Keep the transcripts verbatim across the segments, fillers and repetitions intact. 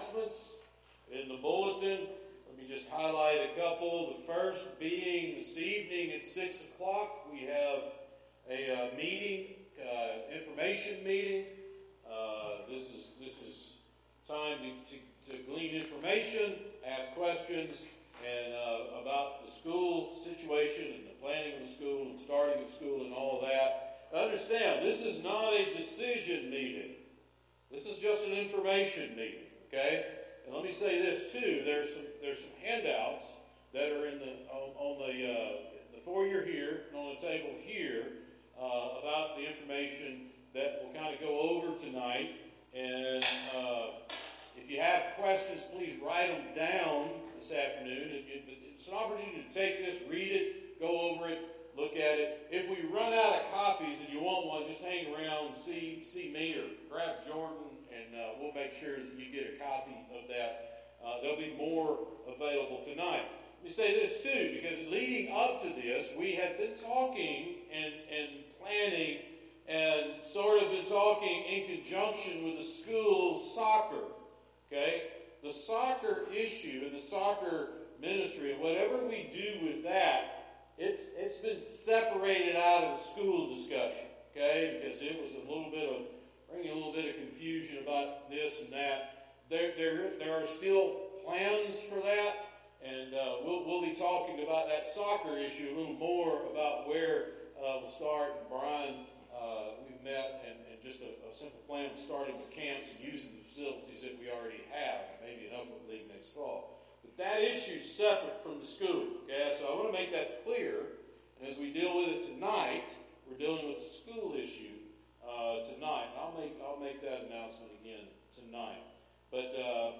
announcements in the bulletin. Let me just highlight a couple. The first being this evening at six o'clock, we have a uh, meeting, uh, information meeting. Uh, this is this is time to, to, to glean information, ask questions, and uh, about the school situation and the planning of the school and starting the school and all of that. Understand, this is not a decision meeting. This is just an information meeting, okay? And let me say this too. There's some there's some handouts that are in the on, on the uh, the foyer here and on the table here uh, about the information that we'll kind of go over tonight. And uh, if you have questions, please write them down this afternoon. It, it, it's an opportunity to take this, read it, go over it, look at it. If we run out of copies and you want one, just hang around and see see me or grab Jordan, and uh, we'll make sure that you get a copy of that. Uh, there'll be more available tonight. Let me say this too, because leading up to this, we have been talking and, and planning and sort of been talking in conjunction with the school soccer. Okay? The soccer issue and the soccer ministry, and whatever we do with that, it's it's been separated out of the school discussion. Okay? Because it was a little bit of bringing a little bit of confusion about this and that. There there there are still plans for that, and uh, we'll we'll be talking about that soccer issue a little more about where uh, we'll start. And Brian, uh, we've met, and, and just a, a simple plan of starting with camps and using the facilities that we already have, maybe an Oakland League next fall. But that issue is separate from the school. Okay, so I want to make that clear. And as we deal with it tonight, we're dealing with the school issue uh, tonight. And I'll make I'll make that announcement again tonight. But uh,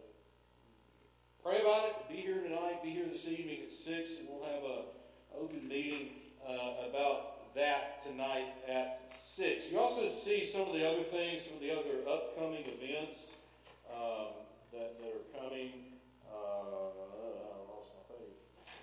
pray about it. Be here tonight. Be here this evening at six, and we'll have a open meeting uh, about that tonight at six. You also see some of the other things, some of the other upcoming events um, that, that are coming. Uh, I lost my page.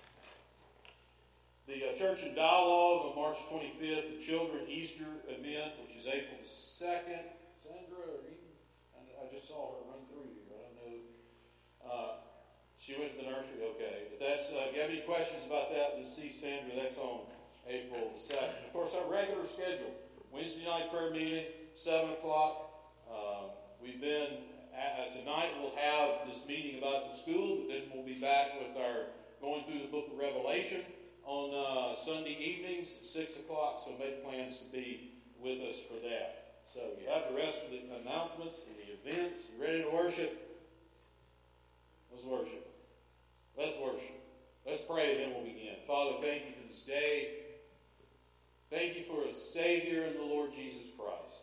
The uh, Church and Dialogue on March twenty-fifth, the Children Easter event, which is April the second. Sandra, or Eden? I, I just saw her run through here. I don't know. Uh, she went to the nursery, okay. But that's, uh, if you have any questions about that, then see Sandra. That's on April the second. Of course, our regular schedule, Wednesday night prayer meeting, seven o'clock. Uh, we've been, uh, tonight we'll have this meeting about the school, but then we'll be back with our going through the book of Revelation on uh, Sunday evenings at six o'clock, so make plans to be with us for that. So you have the rest of the announcements and the events. You ready to worship? Let's worship. Let's worship. Let's pray, and then we'll begin. Father, thank you for this day. Thank you for a Savior in the Lord Jesus Christ.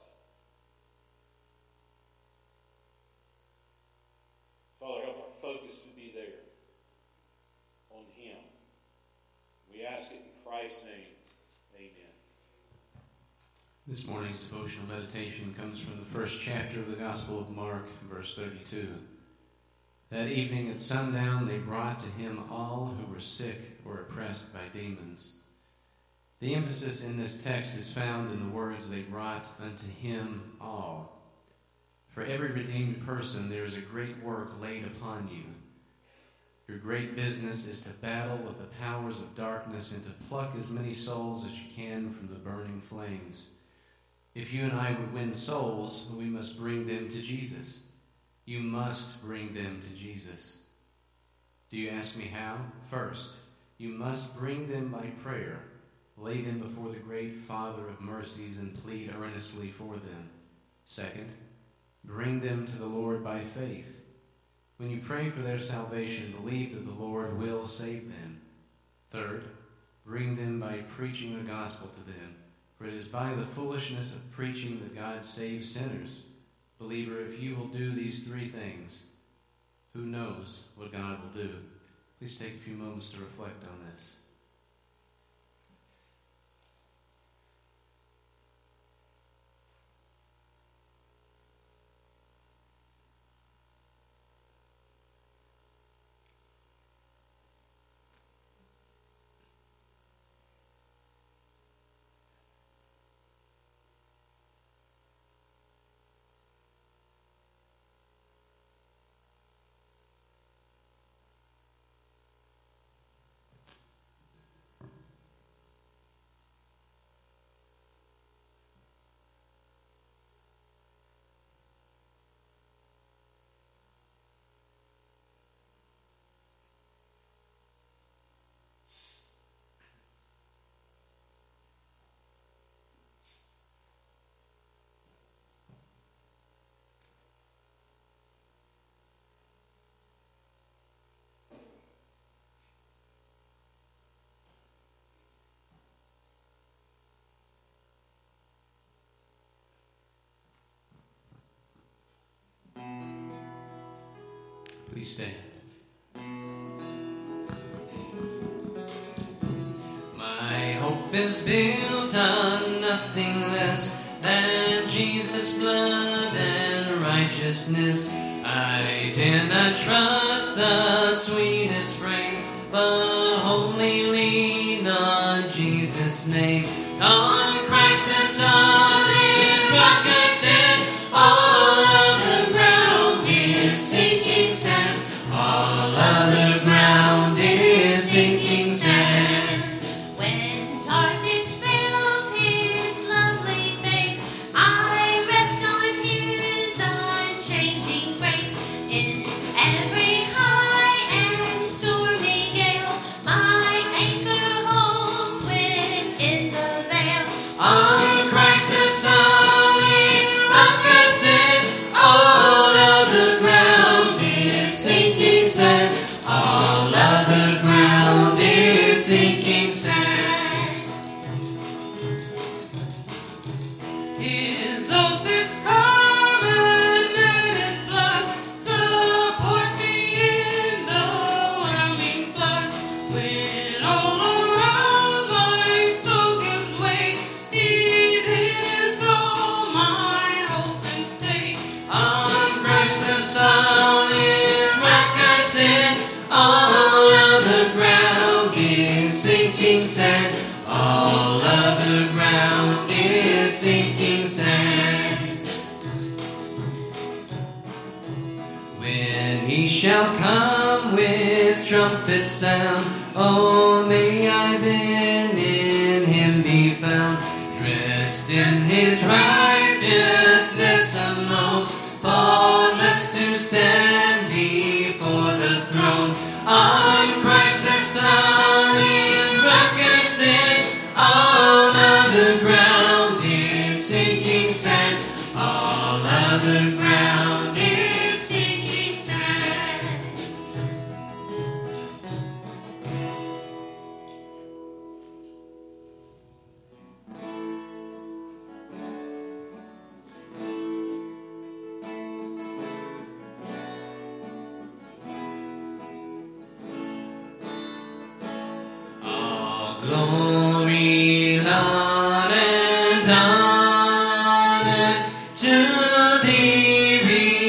Father, help our focus to be there on Him. We ask it in Christ's name. Amen. This morning's devotional meditation comes from the first chapter of the Gospel of Mark, verse thirty-two. That evening at sundown they brought to him all who were sick or oppressed by demons. The emphasis in this text is found in the words, they brought unto him all. For every redeemed person there is a great work laid upon you. Your great business is to battle with the powers of darkness and to pluck as many souls as you can from the burning flames. If you and I would win souls, we must bring them to Jesus. You must bring them to Jesus. Do you ask me how? First, you must bring them by prayer. Lay them before the great Father of mercies and plead earnestly for them. Second, bring them to the Lord by faith. When you pray for their salvation, believe that the Lord will save them. Third, bring them by preaching the gospel to them. For it is by the foolishness of preaching that God saves sinners. Believer, if you will do these three things, who knows what God will do? Please take a few moments to reflect on this. Please stand. My hope is built on nothing less than Jesus' blood and righteousness. I dare not trust the sweetest frame, but wholly lean on Jesus' name. On Christ the solid rock I stand. All of the ground is sinking sand. All of the ground is sinking sand. When darkness fills his lovely face, I rest on his unchanging grace. In every high and stormy gale, my anchor holds within the veil. On Christ the solid rock I stand. All of the ground is sinking sand. All of the ground is sinking sand. His oath is common and his blood. Support me in the whelming flood. When all around my soul gives way, he is all my hope and stay. On Christ the solid rock I stand. All of the ground is sinking sand. All of the ground is sinking sand. When he shall come with trumpet sound, oh, may I then in him be found, dressed in his righteousness alone, faultless to stand before the throne. On Christ the solid rock I stand. All of the ground is sinking sand. All of the ground is sinking sand. All glory, Lord, and honor to thee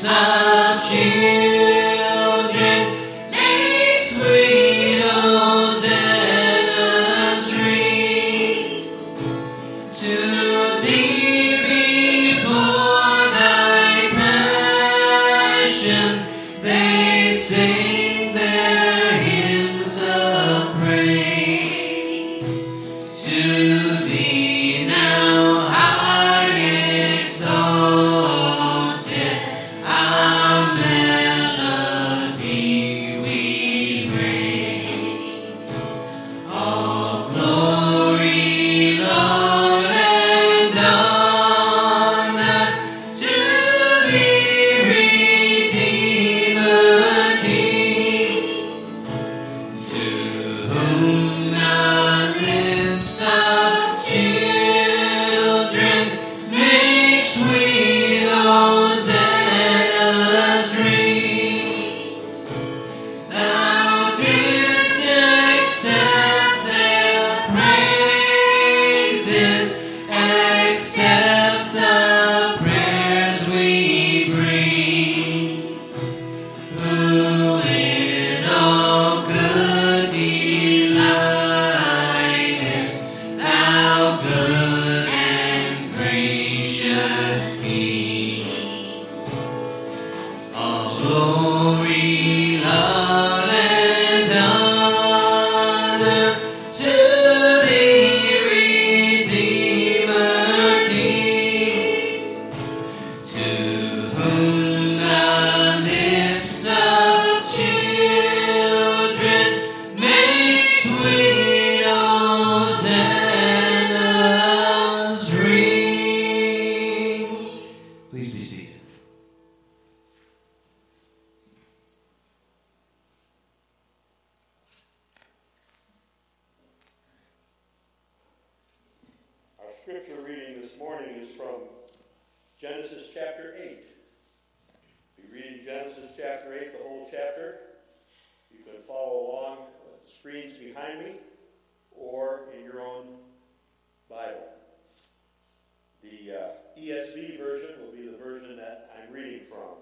of children make sweet Hosanna's ring. To thee before thy passion they sing their hymns of praise. To thee now high exalted, our melody we raise. All glory, Lord, and honor to thee, Redeemer King, to whom the lips of children make sweet Hosanna's ring. Thou didst accept their praises, accept the prayers we bring, who in all good delightest, thou good and gracious King. All glory, love, and honor to thee, Redeemer King, to whom the lips of children make sweet Hosanna's ring. Please be seated. Our scripture reading this morning is from Genesis chapter eight. Be reading Genesis chapter eight, the whole chapter. You can follow along with the screens behind me or in your own Bible. The uh, E S V version will be the version that I'm reading from.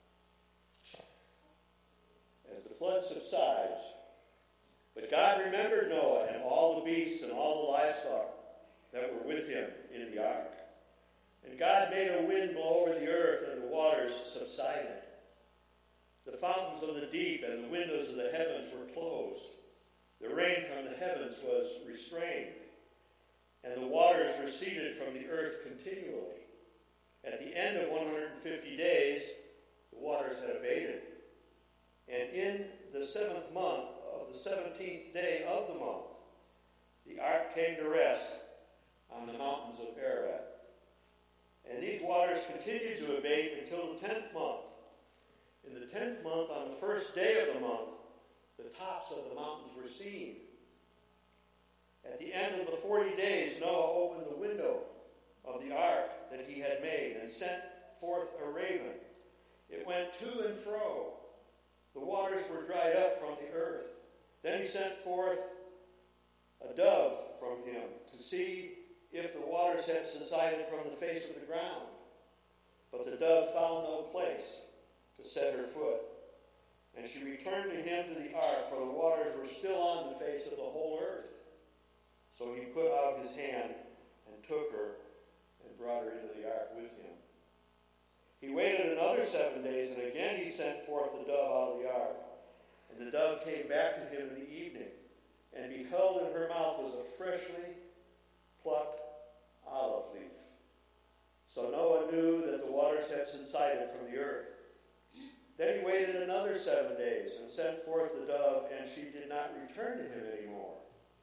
As the flood subsides, but God remembered Noah and all the beasts and all the livestock that were with him in the ark. And God made a wind blow over the earth, and the waters subsided. The fountains of the deep and the windows of the heavens were closed. The rain from the heavens was restrained, and the waters receded from the earth continually. At the end of one hundred fifty days, the waters had abated. And in the seventh month of the seventeenth day of the month, the ark came to rest on the mountains of Ararat. And these waters continued to abate until the tenth month. In the tenth month, on the first day of the month, the tops of the mountains were seen. At the end of the forty days, Noah opened the window of the ark that he had made and sent forth a raven. It went to and fro. The waters were dried up from the earth. Then he sent forth a dove from him to see if the waters had subsided from the face of the ground. But the dove found no place to set her foot. And she returned to him to the ark, for the waters were still on the face of the whole earth. So he put out his hand and took her and brought her into the ark with him. He waited another seven days, and again he sent forth the dove out of the ark. And the dove came back to him in the evening, and beheld, in her mouth was a freshly plucked olive leaf. So Noah knew that the waters had subsided from the earth. Then he waited another seven days and sent forth the dove, and she did not return to him anymore.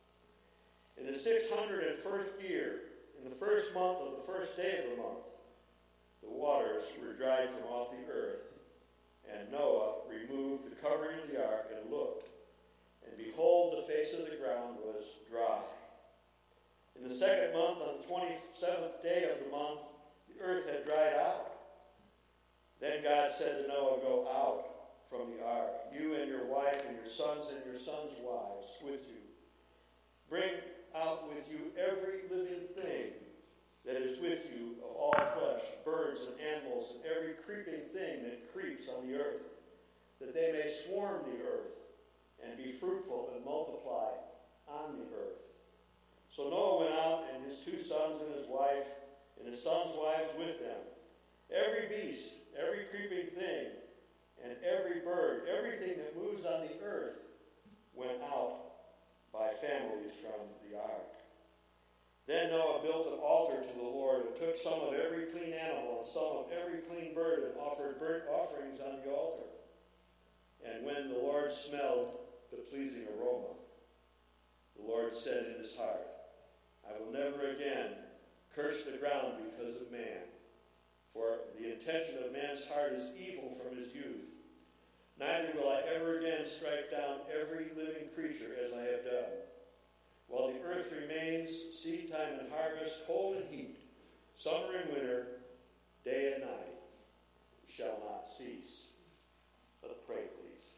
In the six hundred and first year, in the first month of the first day of the month, the waters were dried from off the earth, and Noah removed the covering of the ark and looked, and behold, the face of the ground was dry. In the second month, on the twenty-seventh day of the month, the earth had dried out. Then God said to Noah, "Go out from the ark, you and your wife and your sons and your sons' wives with you. Bring out with you every living thing that is with you of all flesh, birds and animals, and every creeping thing that creeps on the earth, that they may swarm the earth and be fruitful and multiply on the earth. So Noah went out, and his two sons and his wife, and his sons' wives with them. Every beast, every creeping thing, and every bird, everything that moves on the earth, went out by families from the ark. Then Noah built an altar to the Lord, and took some of every clean animal and some of every clean bird, and offered burnt offerings on the altar. And when the Lord smelled the pleasing aroma, the Lord said in his heart, I will never again curse the ground because of man, for the intention of man's heart is evil from his youth. Neither will I ever again strike down every living creature as I have done. While the earth remains, seed time and harvest, cold and heat, summer and winter, day and night, shall not cease. Let's pray, please.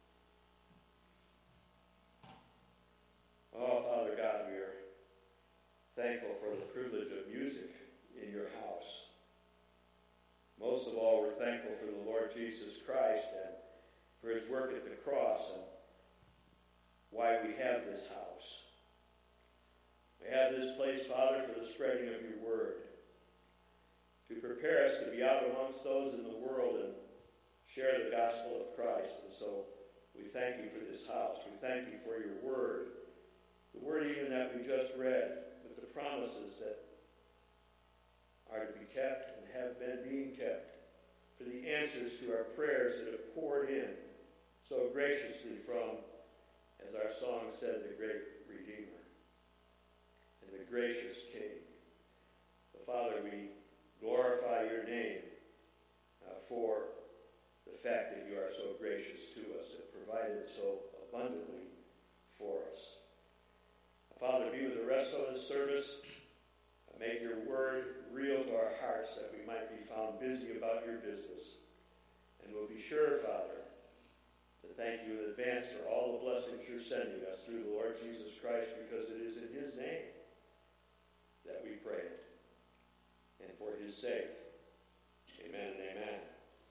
Oh, Father God, we are thankful for the privilege of music in your house. Most of all, we're thankful for the Lord Jesus Christ and for his work at the cross and why we have this house. We have this place, Father, for the spreading of your word, to prepare us to be out amongst those in the world and share the gospel of Christ. And so we thank you for this house. We thank you for your word, the word even that we just read, with the promises that are to be kept and have been being kept, for the answers to our prayers that have poured in so graciously from, as our song said, the great Redeemer and the gracious King. So, Father, we glorify your name uh, for the fact that you are so gracious to us and provided so abundantly for us. Father, be with the rest of this service. Make your word real to our hearts that we might be found busy about your business. And we'll be sure, Father, to thank you in advance for all the blessings you're sending us through the Lord Jesus Christ, because it is in his name that we pray it. And for his sake, amen and amen.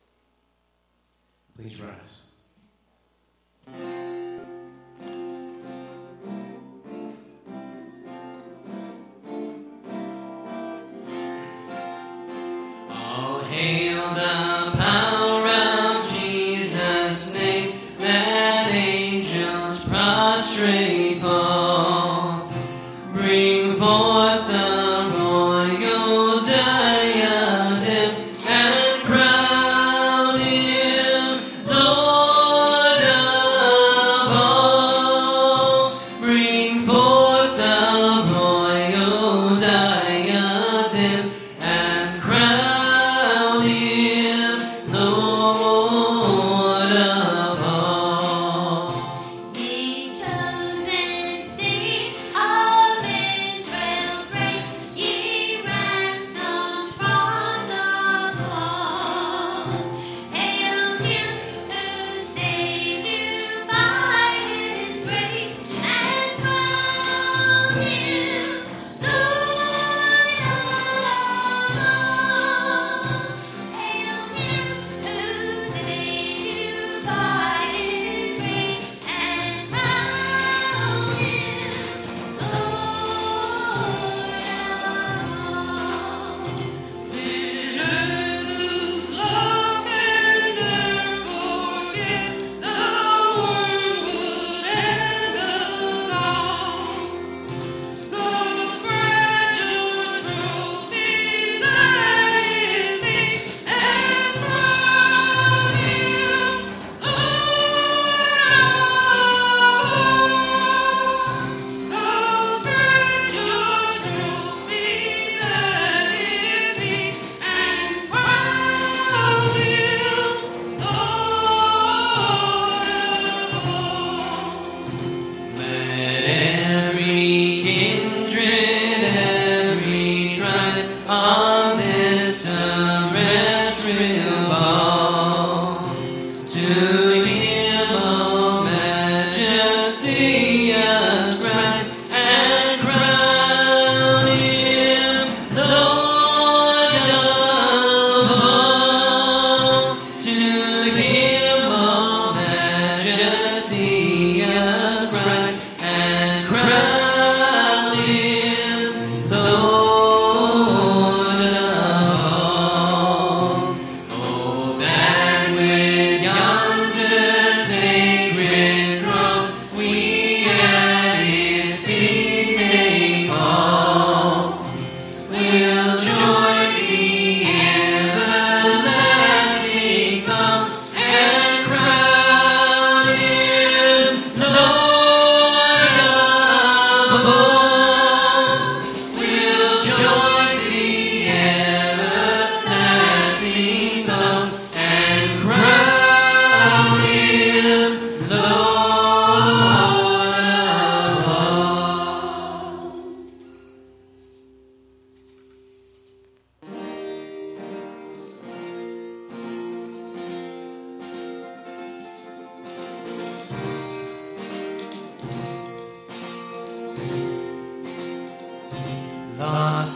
Please rise. Hail the power of Jesus' name, that angels prostrate fall. Bring forth the royal diadem and crown him Lord.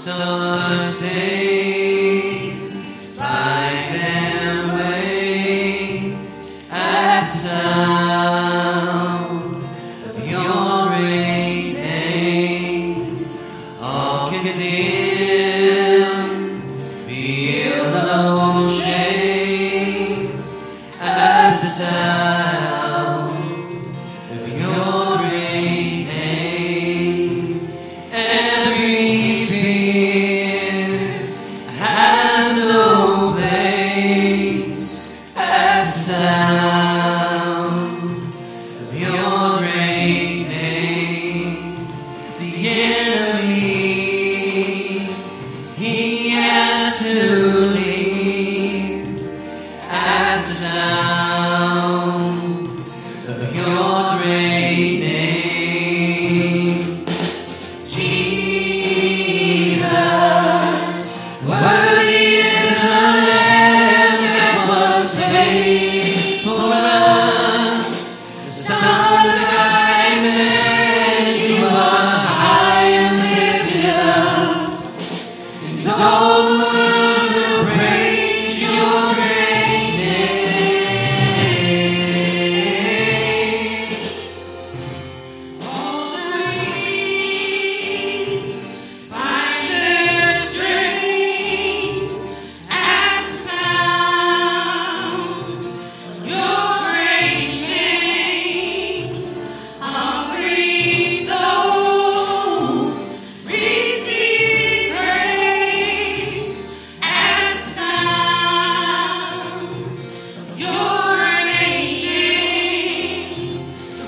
stars sing, find their way at the sound of your great name. All can dim, feel no shame at the sound of your great name. Every fear has no place at the sound of your great name. The enemy, he has to leave at the sound of your great name. Jesus, worthy is the Lamb that was slain for us. The Son of God, man, you are high and lifted up, and all the world will praise your great name. All the weak find their strength at the sound of your great name. Hungry souls receive grace at the sound of your great name. The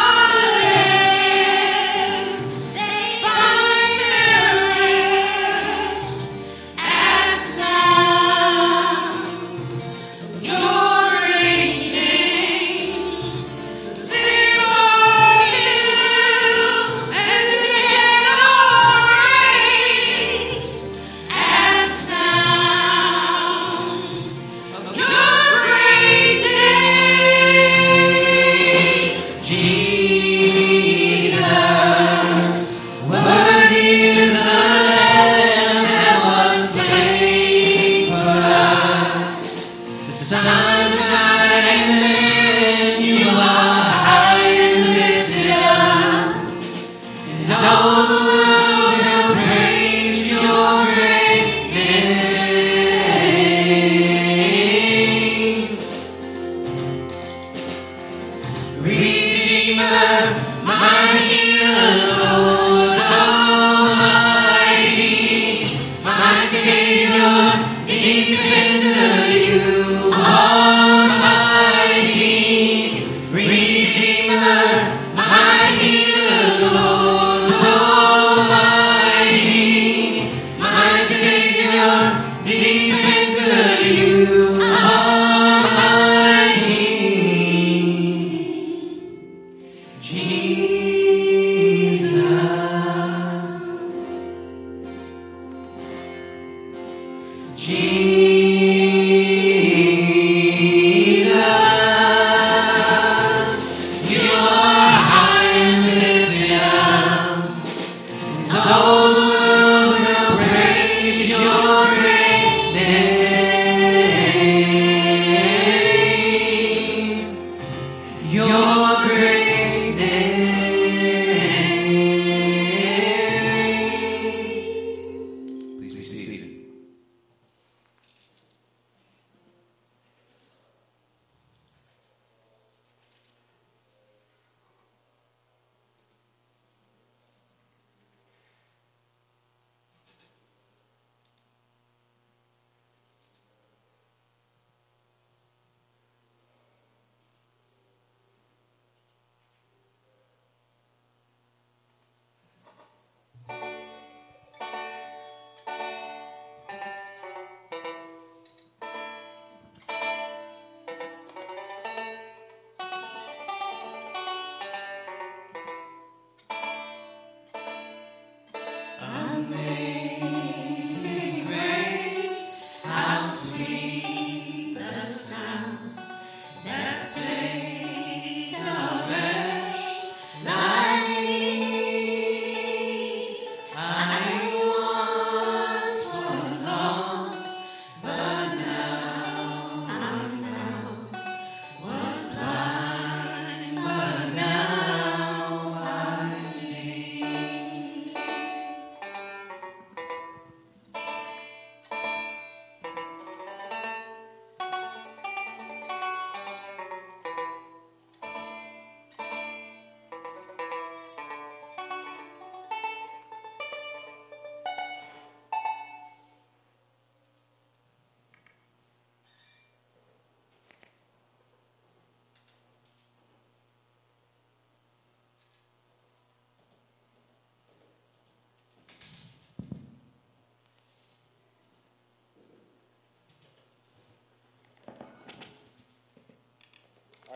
fatherless, they find their rest at the sound of your great name. The sick are healed and the dead are raised at the sound of your great name. Jesus, worthy is the Lamb that was slain for us. The Son of God and man, you are high and lifted up, and all the world will praise your great name. Redeemer, my healer, Lord Almighty, my Savior, defender, you are mighty.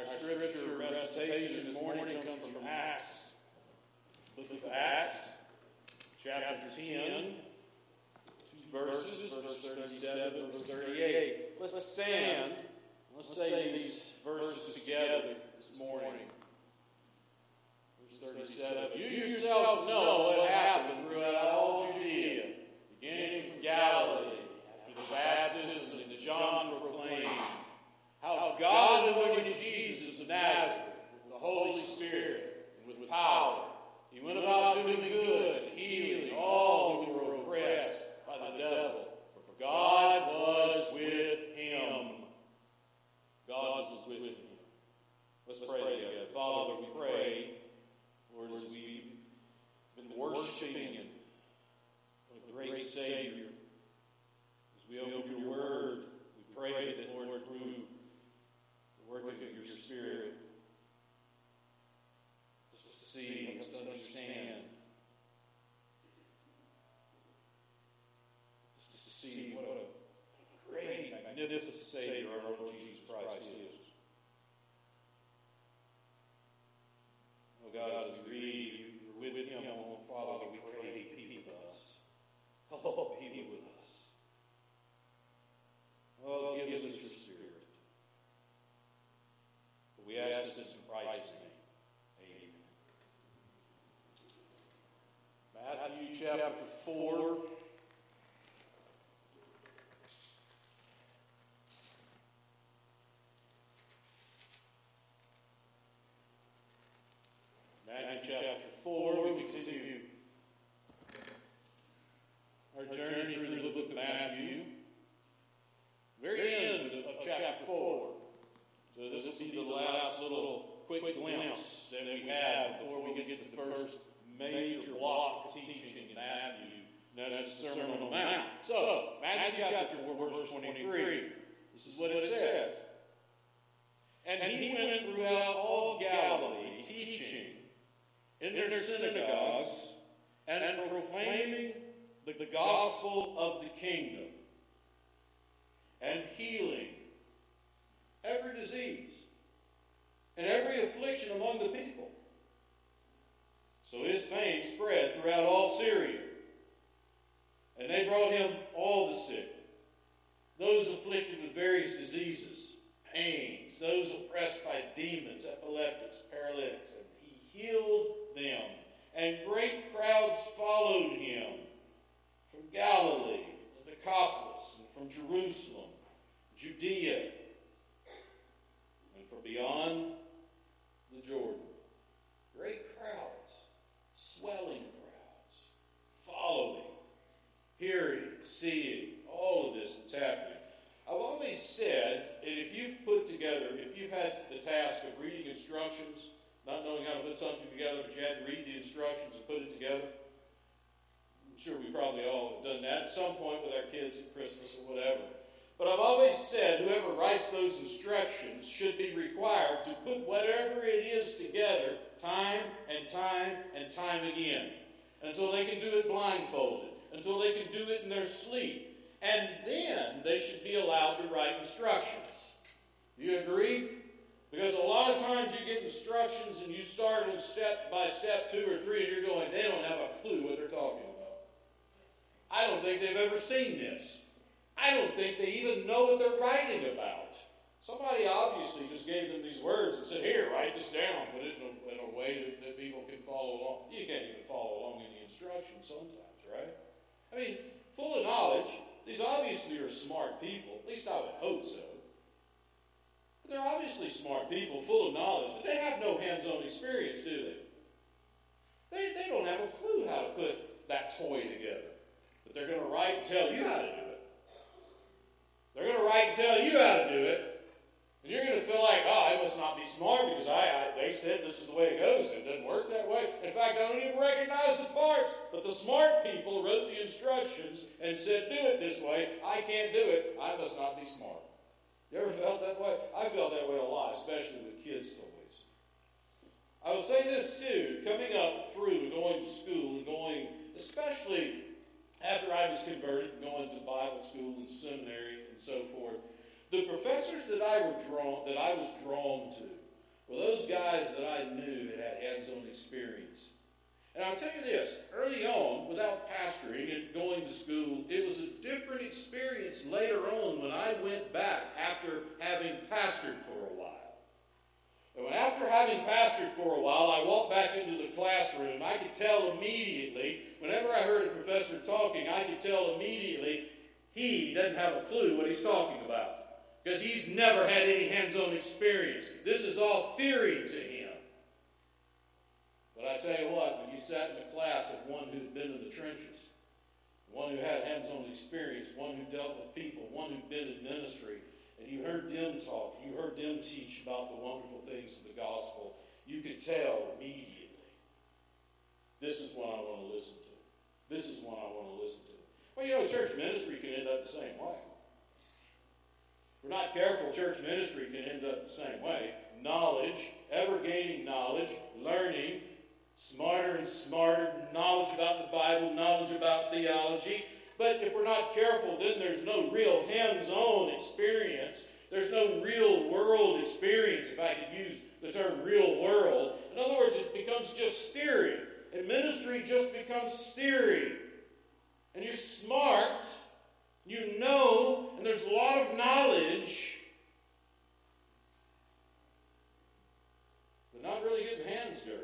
scripture recitation this morning comes from Acts. Book of Acts, chapter ten, two verses, verse thirty-seven, verse thirty-eight. Let's stand. Let's say these verses together this morning. Verse thirty-seven. You yourselves know what happened throughout all Judea, beginning from Galilee, after the baptism that John proclaimed, how God anointed Jesus of Nazareth with the Holy Spirit and with power. He went about doing good, healing all who were oppressed by the devil, for God was with him. God was with him. Let's pray together. Father, we pray, Lord, as we've been worshiping and the great Savior, as we open your word, we pray that, Lord, through the work of your Spirit, just to see, just to understand, just to see what a great, magnificent Savior our Lord Jesus Christ is. Oh God, as we read, you're with him, oh Father, we pray, be with us. Oh, be with us. Oh, give us your Spirit. We ask this in Christ's name. Amen. Matthew chapter four. Matthew chapter four. We continue our journey through the book of Matthew. Very end of chapter four. So this will be the last little quick glimpse that we have before we get to the first major block of teaching in Matthew. And that's the Sermon on the Mount. So, Matthew chapter four, verse twenty-three. This is what it says. And he went throughout all Galilee, teaching in their synagogues and proclaiming the gospel of the kingdom and healing every disease and every affliction among the people. So his fame spread throughout all Syria. And they brought him all the sick, those afflicted with various diseases, pains, those oppressed by demons, epileptics, paralytics, and he healed them. And great crowds followed him from Galilee, the Decapolis, and from Jerusalem, Judea, from beyond the Jordan. Great crowds, swelling crowds, following, hearing, seeing, all of this that's happening. I've always said that if you've put together, if you've had the task of reading instructions, not knowing how to put something together, but you had to read the instructions and put it together, I'm sure we probably all have done that at some point with our kids at Christmas or whatever. But I've always said whoever writes those instructions should be required to put whatever it is together time and time and time again until they can do it blindfolded, until they can do it in their sleep. And then they should be allowed to write instructions. Do you agree? Because a lot of times you get instructions and you start on step by step two or three and you're going, they don't have a clue what they're talking about. I don't think they've ever seen this. I don't think they even know what they're writing about. Somebody obviously just gave them these words and said, here, write this down, put it in a, in a way that, that people can follow along. You can't even follow along in the instructions sometimes, right? I mean, full of knowledge, these obviously are smart people. At least I would hope so. But they're obviously smart people, full of knowledge, but they have no hands-on experience, do they? They, they don't have a clue how to put that toy together. But they're going to write and tell you how to do it. They're going to write and tell you how to do it. And you're going to feel like, oh, I must not be smart because I, I they said this is the way it goes. It doesn't work that way. In fact, I don't even recognize the parts. But the smart people wrote the instructions and said, do it this way. I can't do it. I must not be smart. You ever felt that way? I felt that way a lot, especially with kids' toys. I will say this too, coming up through going to school and going, especially after I was converted, going to Bible school and seminary and so forth, the professors that I were drawn, that I was drawn to were those guys that I knew had had hands-on experience. And I'll tell you this, early on, without pastoring and going to school, it was a different experience later on when I went back after having pastored for a while. And when after having pastored for a while, I walked back into the classroom, I could tell immediately, whenever I heard a professor talking, I could tell immediately he doesn't have a clue what he's talking about. Because he's never had any hands-on experience. This is all theory to him. But I tell you what, when you sat in a class of one who'd been in the trenches, one who had hands-on experience, one who dealt with people, one who'd been in ministry, and you heard them talk, you heard them teach about the wonderful things of the gospel, you could tell immediately, this is what I want to listen to. This is what I want to listen to. Well, you know, church ministry can end up the same way. If we're not careful, church ministry can end up the same way. Knowledge, ever gaining knowledge, learning, smarter and smarter, knowledge about the Bible, knowledge about theology. But if we're not careful, then there's no real hands-on experience. There's no real world experience, if I could use the term real world. In other words, it becomes just theory. And ministry just becomes theory. And you're smart, you know, and there's a lot of knowledge, but not really getting hands dirty.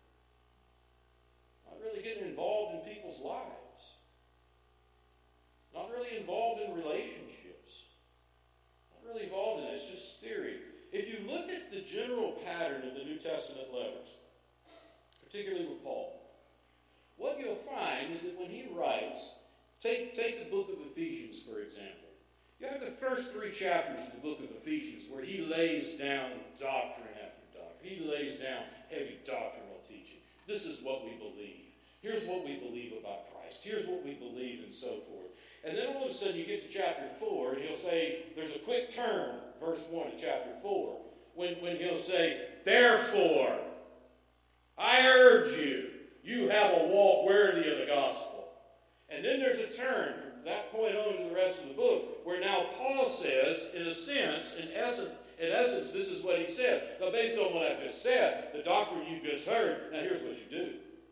Not really getting involved in people's lives. Not really involved in relationships. Not really involved in it. It's just theory. If you look at the general pattern of the New Testament letters, particularly with Paul, what you'll find is that when he writes, take, take the book of Ephesians, for example. You have the first three chapters of the book of Ephesians where he lays down doctrine after doctrine. He lays down heavy doctrinal teaching. This is what we believe. Here's what we believe about Christ. Here's what we believe, and so forth. And then all of a sudden you get to chapter four, and he'll say, there's a quick turn, verse one of chapter four, when, when he'll say, therefore, I urge you, you have a walk worthy of the gospel. And then there's a turn from that point on to the rest of the book, where now Paul says, in a sense, in essence, in essence, this is what he says. Now, based on what I've just said, the doctrine you just heard, now here's what you do.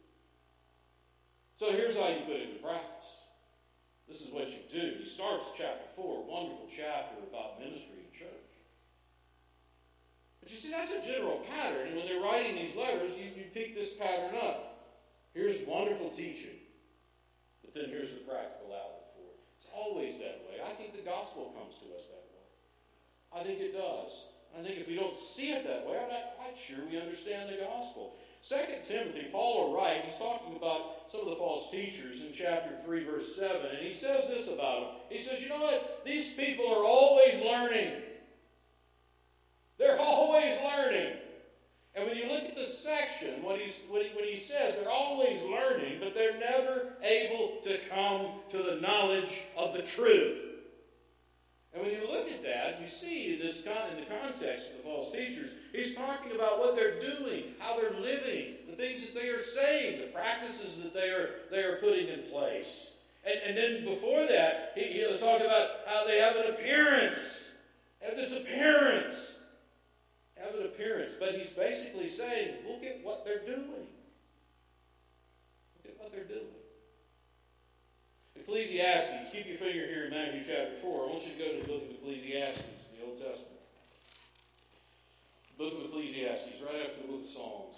So here's how you put it into practice. This is what you do. He starts chapter four, a wonderful chapter about ministry and church. But you see, that's a general pattern. And when they're writing these letters, you, you pick this pattern up. Here's wonderful teaching. But then here's the practical outlet for it. It's always that way. I think the gospel comes to us that way. I think it does. I think if we don't see it that way, I'm not quite sure we understand the gospel. Second Timothy, Paul will write, he's talking about some of the false teachers in chapter three, verse seven, and he says this about them. He says, you know what? These people are always learning. They're always learning. And when you look at the section, what, he's, what, he, what he says, they're always learning, but they're never able to come to the knowledge of the truth. And when you look at that, you see in, this, in the context of the false teachers, he's talking about what they're doing, how they're living, the things that they are saying, the practices that they are, they are putting in place. And, and then before that, he, he'll talk about how they have an appearance, have this appearance, have an appearance. But he's basically saying, look at what they're doing. Look at what they're doing. Ecclesiastes, keep your finger here in Matthew chapter four. I want you to go to the book of Ecclesiastes, the Old Testament. The book of Ecclesiastes, right after the book of Psalms.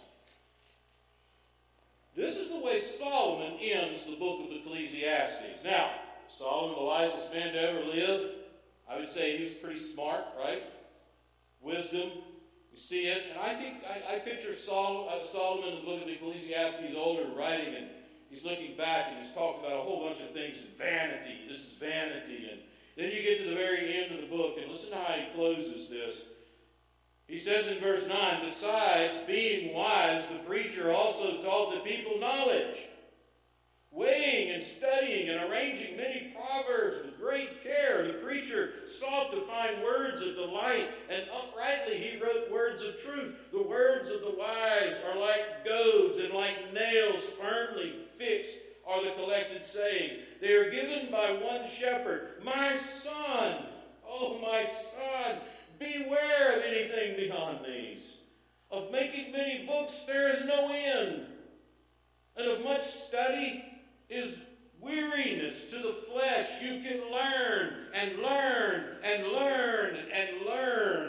This is the way Solomon ends the book of Ecclesiastes. Now, Solomon, the wisest man to ever live, I would say he was pretty smart, right? Wisdom, you see it. And I think, I, I picture Sol, uh, Solomon in the book of Ecclesiastes older, writing, and he's looking back and he's talking about a whole bunch of things. Vanity. This is vanity. And then you get to the very end of the book, and listen to how he closes this. He says in verse nine, besides being wise, the preacher also taught the people knowledge, weighing and studying and arranging many proverbs with great care. The preacher sought to find words of delight, and uprightly he wrote words of truth. The words of the wise are like goads, and like nails firmly fixed are the collected sayings. They are given by one shepherd. My son, oh my son, beware of anything beyond these. Of making many books there is no end, and of much study is weariness to the flesh. You can learn and learn and learn and learn.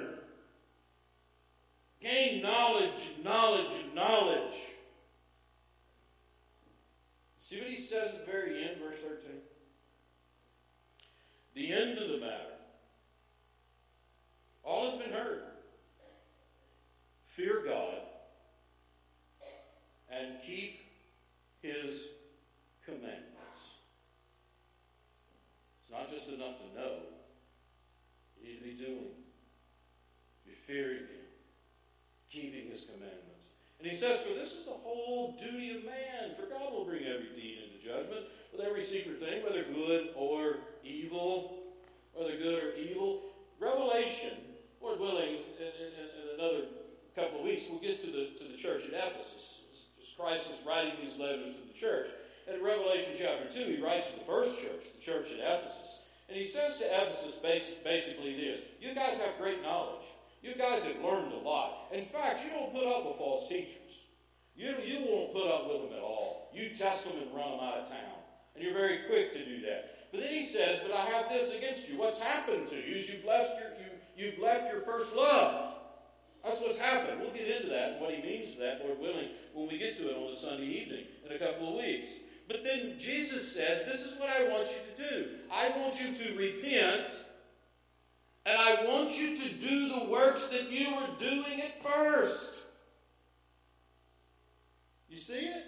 Gain knowledge, knowledge, knowledge. See what he says at the very end, verse thirteen? The end of the matter. All has been heard. Fear God and keep his commandments. It's not just enough to know. You need to be doing. Be fearing him. Keeping his commandments. And he says, for this is the whole duty of man. For God will bring every deed into judgment with every secret thing, whether good or evil. Whether good or evil. Revelation, Lord willing, in, in, in another couple of weeks, we'll get to the, to the church at Ephesus. As Christ is writing these letters to the church. And in Revelation chapter two, he writes to the first church, the church at Ephesus. And he says to Ephesus basically this: you guys have great knowledge. You guys have learned a lot. In fact, you don't put up with false teachers. You, you won't put up with them at all. You test them and run them out of town. And you're very quick to do that. But then he says, but I have this against you. What's happened to you is you've left your, you, you've left your first love. That's what's happened. We'll get into that and what he means to that, Lord willing, when we get to it on a Sunday evening in a couple of weeks. But then Jesus says, this is what I want you to do. I want you to repent, and I want you to do the works that you were doing at first. You see it?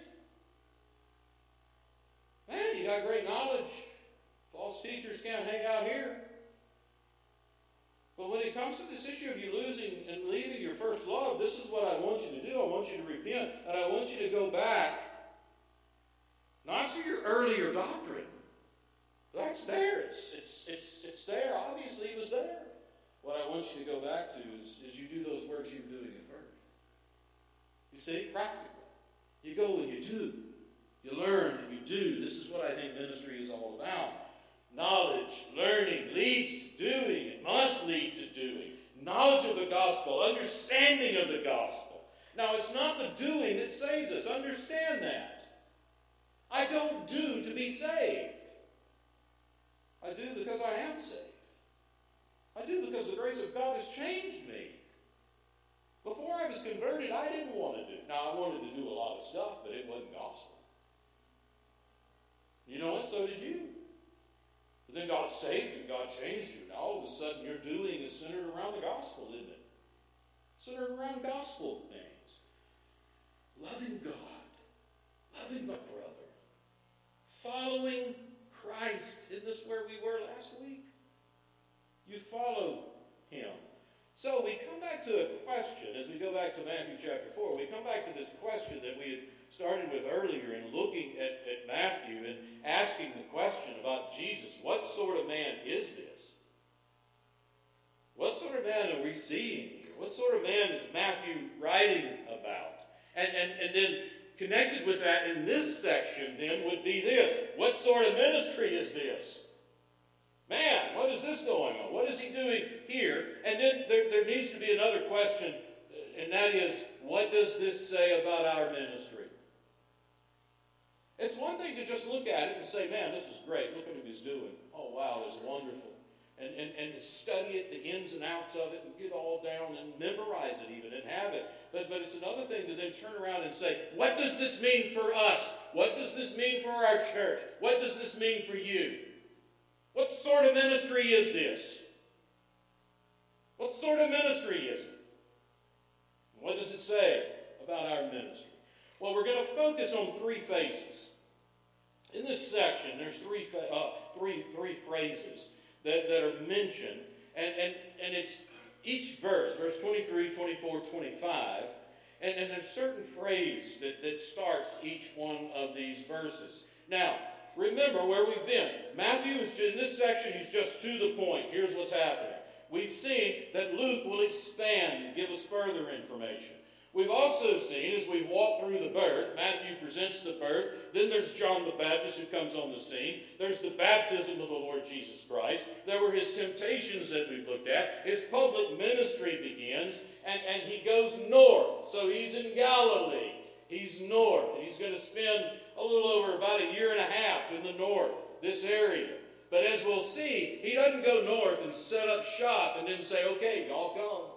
Man, you got great knowledge. False teachers can't hang out here. But when it comes to this issue of you losing and leaving your first love, this is what I want you to do. I want you to repent, and I want you to go back, not to your earlier doctrine. That's there. It's, it's, it's, it's there. Obviously, it was there. What I want you to go back to is, is you do those works you were doing at first. You see, practical. You go and you do. You learn and you do. This is what I think ministry is all about. Knowledge, learning leads to doing. It must lead to doing. Knowledge of the gospel, understanding of the gospel. Now, it's not the doing that saves us. Understand that. I don't do to be saved. I do because I am saved. I do because the grace of God has changed me. Before I was converted, I didn't want to do. Now, I wanted to do a lot of stuff, but it wasn't gospel. You know what? So did you. But then God saved you. God changed you. Now, all of a sudden, your doing is centered around the gospel, isn't it? Centered around gospel things. Loving God. Loving my brother. Following Christ. Isn't this where we were last week? You follow him. So we come back to a question as we go back to Matthew chapter four. We come back to this question that we had started with earlier in looking at, at Matthew and asking the question about Jesus. What sort of man is this? What sort of man are we seeing here? What sort of man is Matthew writing about? And, and, and then connected with that in this section then would be this. What sort of ministry is this? Man, what is this going on? What is he doing here? And then there, there needs to be another question, and that is, what does this say about our ministry? It's one thing to just look at it and say, man, this is great. Look at what he's doing. Oh, wow, it's wonderful. And, and, and study it, the ins and outs of it, and get all down and memorize it even and have it. But, but it's another thing to then turn around and say, what does this mean for us? What does this mean for our church? What does this mean for you? What sort of ministry is this? What sort of ministry is it? What does it say about our ministry? Well, we're going to focus on three phases. In this section, there's three uh, three three phrases that, that are mentioned, and, and, and it's each verse, verse twenty-three, twenty-four, twenty-five, and, and there's a certain phrase that, that starts each one of these verses. Now, remember where we've been. Matthew is in this section, he's just to the point. Here's what's happening. We've seen that Luke will expand and give us further information. We've also seen, as we've walked through the birth, Matthew presents the birth, then there's John the Baptist who comes on the scene, there's the baptism of the Lord Jesus Christ, there were his temptations that we've looked at, his public ministry begins, and, and he goes north. So he's in Galilee, he's north, and he's going to spend a little over about a year and a half in the north, this area. But as we'll see, he doesn't go north and set up shop and then say, okay, y'all come.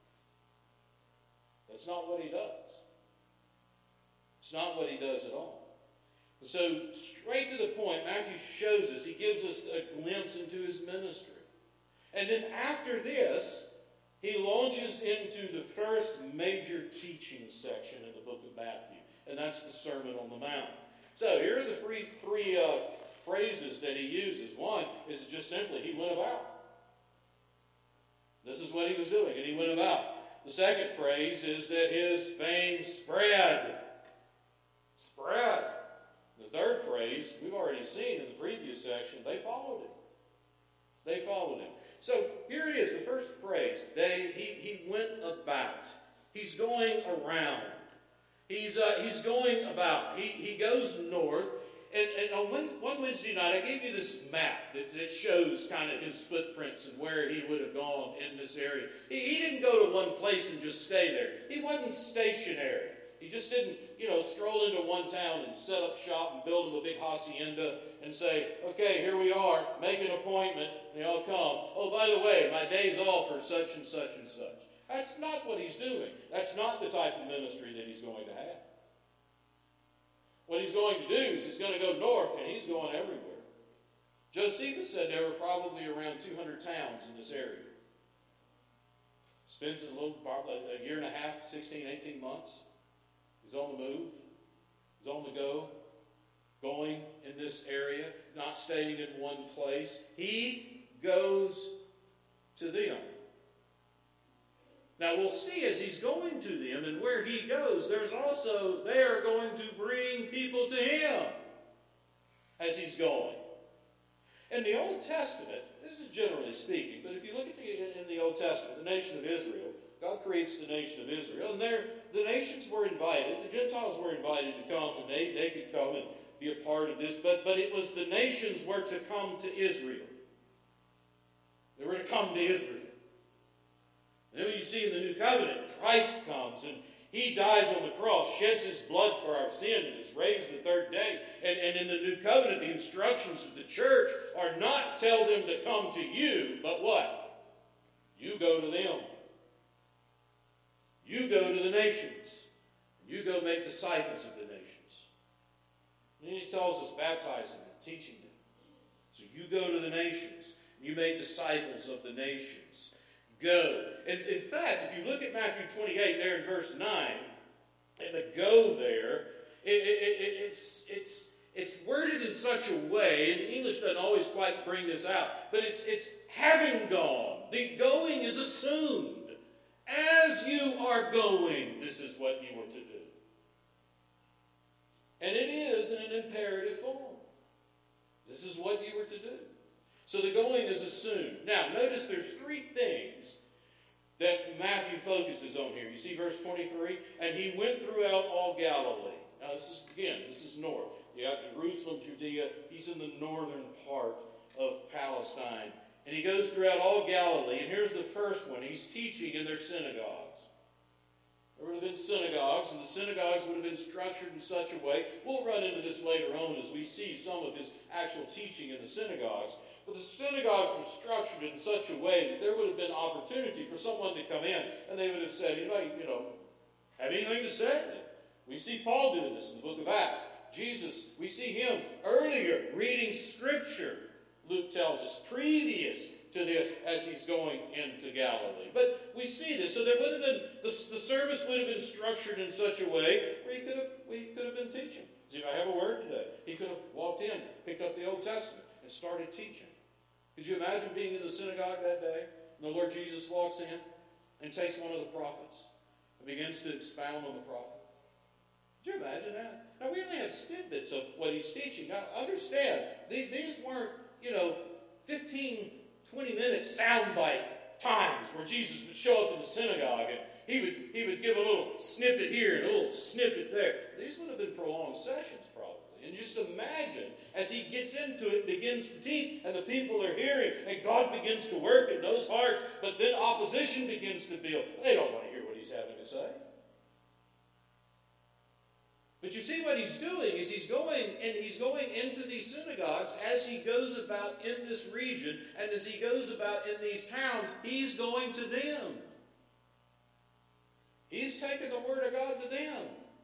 That's not what he does. It's not what he does at all. So, straight to the point, Matthew shows us, he gives us a glimpse into his ministry. And then after this, he launches into the first major teaching section in the book of Matthew, and that's the Sermon on the Mount. So, here are the three, three uh, phrases that he uses. One is just simply, he went about. This is what he was doing, and he went about. The second phrase is that his fame spread. Spread. The third phrase, we've already seen in the previous section, they followed him. They followed him. So here it is, the first phrase. They, he, he went about. He's going around. He's, uh, he's going about. He, he goes north. And, and on one, one Wednesday night, I gave you this map that, that shows kind of his footprints and where he would have gone in this area. He, he didn't go to one place and just stay there. He wasn't stationary. He just didn't, you know, stroll into one town and set up shop and build him a big hacienda and say, okay, here we are, make an appointment, and y'all come. Oh, by the way, my day's off for such and such and such. That's not what he's doing. That's not the type of ministry that he's going to have. What he's going to do is he's going to go north, and he's going everywhere. Josephus said there were probably around two hundred towns in this area. Spends a little, probably a year and a half, sixteen, eighteen months. He's on the move. He's on the go. Going in this area, not staying in one place. He goes to them. Now we'll see as he's going to them and where he goes, there's also, they are going to bring people to him as he's going. In the Old Testament, this is generally speaking, but if you look at the, in the Old Testament, the nation of Israel, God creates the nation of Israel, and there, the nations were invited, the Gentiles were invited to come, and they, they could come and be a part of this, but, but it was the nations were to come to Israel. They were to come to Israel. And then when you see in the New Covenant, Christ comes and he dies on the cross, sheds his blood for our sin, and is raised the third day. And, and in the New Covenant, the instructions of the church are not tell them to come to you, but what? You go to them. You go to the nations. You go make disciples of the nations. And then he tells us baptizing them, teaching them. So you go to the nations. You make disciples of the nations. Go. And in fact, if you look at Matthew twenty-eight there in verse nine, and the go there, it, it, it, it's, it's, it's worded in such a way, and English doesn't always quite bring this out, but it's, it's having gone. The going is assumed. As you are going, this is what you were to do. And it is in an imperative form. This is what you were to do. So the going is assumed. Now, notice there's three things that Matthew focuses on here. You see verse twenty-three? And he went throughout all Galilee. Now, this is, again, this is north. You have Jerusalem, Judea. He's in the northern part of Palestine. And he goes throughout all Galilee. And here's the first one. He's teaching in their synagogues. There would have been synagogues, and the synagogues would have been structured in such a way. We'll run into this later on as we see some of his actual teaching in the synagogues. But the synagogues were structured in such a way that there would have been opportunity for someone to come in, and they would have said, anybody, you know, have anything to say? We see Paul doing this in the book of Acts. Jesus, we see him earlier reading Scripture, Luke tells us, previous to this as he's going into Galilee. But we see this. So there would have been, the, the service would have been structured in such a way where he could have, we could have been teaching. See, if I have a word today, he could have walked in, picked up the Old Testament, and started teaching. Could you imagine being in the synagogue that day, and the Lord Jesus walks in and takes one of the prophets and begins to expound on the prophet? Could you imagine that? Now, we only have snippets of what he's teaching. Now, understand, these weren't, you know, fifteen, twenty minute soundbite times where Jesus would show up in the synagogue and, He would, he would give a little snippet here and a little snippet there. These would have been prolonged sessions probably. And just imagine as he gets into it, begins to teach, and the people are hearing, and God begins to work in those hearts, but then opposition begins to build. They don't want to hear what he's having to say. But you see what he's doing is he's going and he's going into these synagogues as he goes about in this region, and as he goes about in these towns, he's going to them. He's taking the word of God to them.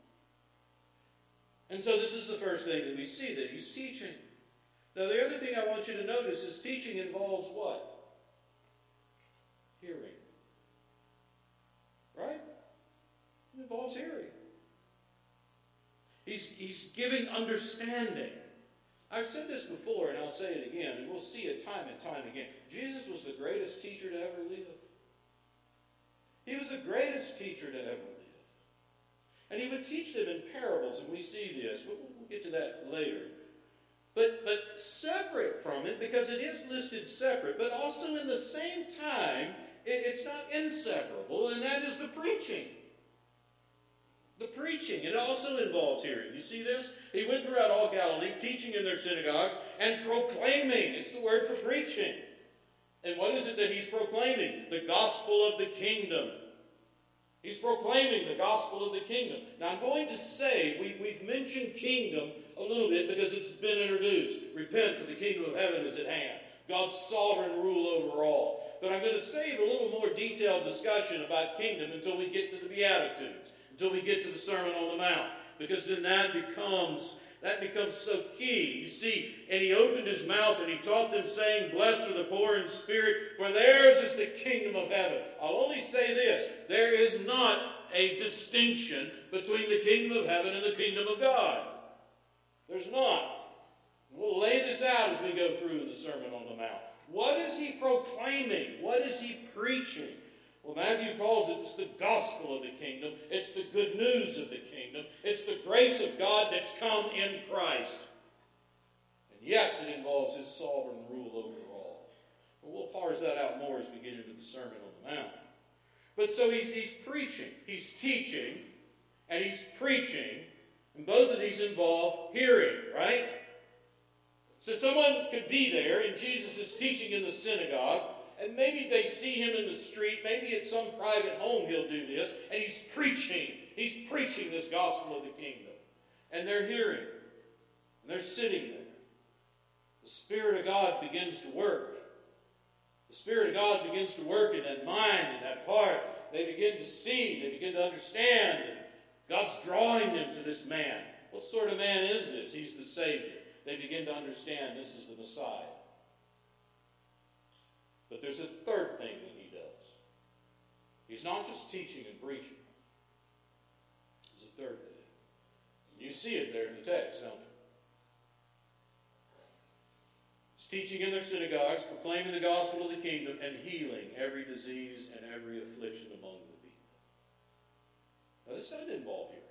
And so this is the first thing that we see, that he's teaching. Now the other thing I want you to notice is teaching involves what? Hearing. Right? It involves hearing. He's, he's giving understanding. I've said this before, and I'll say it again, and we'll see it time and time again. Jesus was the greatest teacher to ever live. He was the greatest teacher to ever live. And he would teach them in parables, and we see this. We'll, we'll get to that later. But, but separate from it, because it is listed separate, but also in the same time, it, it's not inseparable, and that is the preaching. The preaching. It also involves hearing. You see this? He went throughout all Galilee, teaching in their synagogues and proclaiming. It's the word for preaching. And what is it that he's proclaiming? The gospel of the kingdom. He's proclaiming the gospel of the kingdom. Now I'm going to say, we, we've mentioned kingdom a little bit because it's been introduced. Repent, for the kingdom of heaven is at hand. God's sovereign rule over all. But I'm going to save a little more detailed discussion about kingdom until we get to the Beatitudes. Until we get to the Sermon on the Mount. Because then that becomes, that becomes so key. You see, and he opened his mouth and he taught them, saying, Blessed are the poor in spirit, for theirs is the kingdom of heaven. I'll only say this. There is not a distinction between the kingdom of heaven and the kingdom of God. There's not. We'll lay this out as we go through in the Sermon on the Mount. What is he proclaiming? What is he preaching? Well, Matthew calls it, it's the gospel of the kingdom. It's the good news of the kingdom. It's the grace of God that's come in Christ. And yes, it involves his sovereign rule over all. But we'll parse that out more as we get into the Sermon on the Mount. But so he's, he's preaching, he's teaching, and he's preaching. And both of these involve hearing, right? So someone could be there, and Jesus is teaching in the synagogue, and maybe they see him in the street, maybe at some private home he'll do this, and he's preaching. He's preaching this gospel of the kingdom. And they're hearing. And they're sitting there. The Spirit of God begins to work. The Spirit of God begins to work in that mind, in that heart. They begin to see, they begin to understand. And God's drawing them to this man. What sort of man is this? He's the Savior. They begin to understand this is the Messiah. But there's a third thing that he does. He's not just teaching and preaching. There's a third thing. You see it there in the text, don't you? He's teaching in their synagogues, proclaiming the gospel of the kingdom, and healing every disease and every affliction among the people. Now this doesn't involve hearing.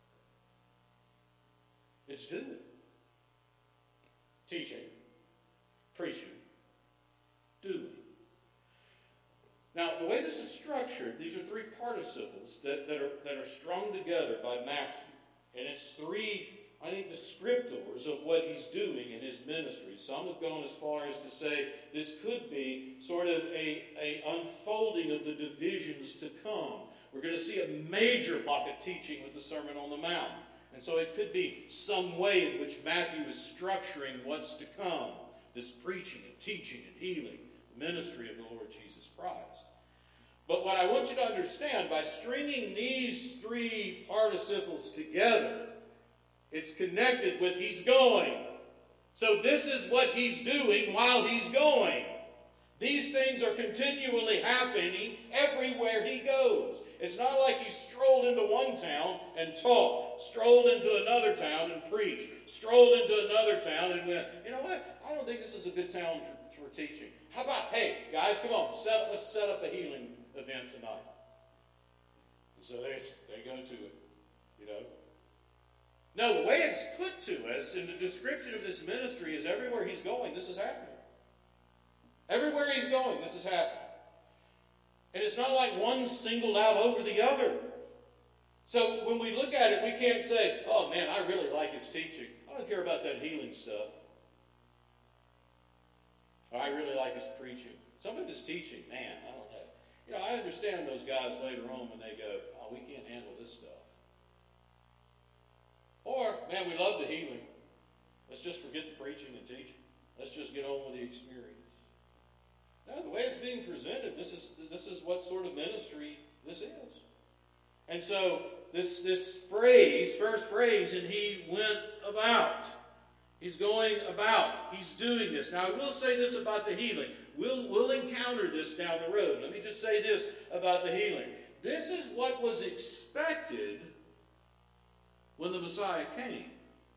It's doing. Teaching, preaching, doing. Now, the way this is structured, these are three participles that, that, are, that are strung together by Matthew. And it's three, I think, descriptors of what he's doing in his ministry. Some have gone as far as to say this could be sort of a, a unfolding of the divisions to come. We're going to see a major block of teaching with the Sermon on the Mount. And so it could be some way in which Matthew is structuring what's to come. This preaching and teaching and healing, the ministry of the Lord Jesus Christ. But what I want you to understand, by stringing these three participles together, it's connected with he's going. So this is what he's doing while he's going. These things are continually happening everywhere he goes. It's not like he strolled into one town and taught, strolled into another town and preached, strolled into another town and went, you know what, I don't think this is a good town for, for teaching. How about, hey, guys, come on, set, let's set up a healing event tonight. And so they, they go to it, you know. No, the way it's put to us in the description of this ministry is everywhere he's going, this is happening. Everywhere he's going, this is happening. And it's not like one singled out over the other. So when we look at it, we can't say, oh man, I really like his teaching. I don't care about that healing stuff. Or I really like his preaching. Some of his teaching, man, I don't know. You know, I understand those guys later on when they go, oh, we can't handle this stuff. Or, man, we love the healing. Let's just forget the preaching and teaching. Let's just get on with the experience. No, the way it's being presented, this is this is what sort of ministry this is. And so this this phrase, first phrase, and he went about. He's going about. He's doing this. Now, I will say this about the healing. We'll, we'll encounter this down the road. Let me just say this about the healing. This is what was expected when the Messiah came.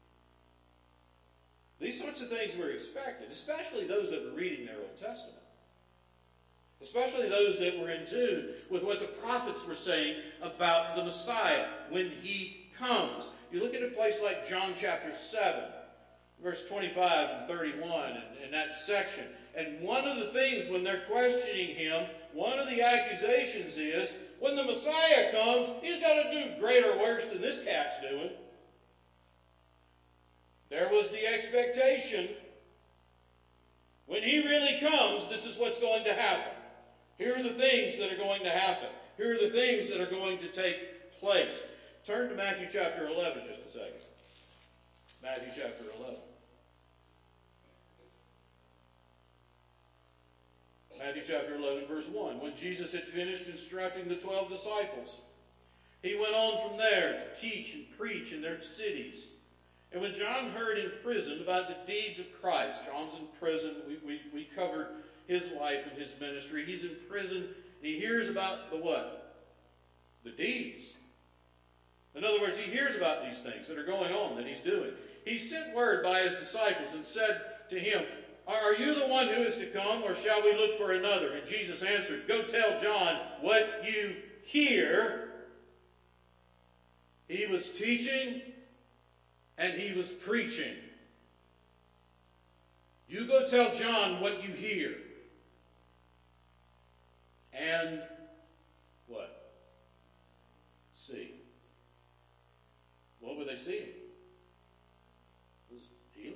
These sorts of things were expected, especially those that were reading their Old Testament. Especially those that were in tune with what the prophets were saying about the Messiah when he comes. You look at a place like John chapter seven, verse twenty-five and thirty-one, and, and that section. And one of the things when they're questioning him, one of the accusations is, when the Messiah comes, he's got to do greater works than this cat's doing. There was the expectation. When he really comes, this is what's going to happen. Here are the things that are going to happen. Here are the things that are going to take place. Turn to Matthew chapter eleven just a second. Matthew chapter eleven. Matthew chapter eleven, verse one. When Jesus had finished instructing the twelve disciples, he went on from there to teach and preach in their cities. And when John heard in prison about the deeds of Christ, John's in prison, we, we, we covered his life and his ministry. He's in prison, and he hears about the what? The deeds. In other words, he hears about these things that are going on, that he's doing. He sent word by his disciples and said to him, are you the one who is to come, or shall we look for another? And Jesus answered, go tell John what you hear. He was teaching and he was preaching. You go tell John what you hear. And what? See. What were they seeing? It was healing.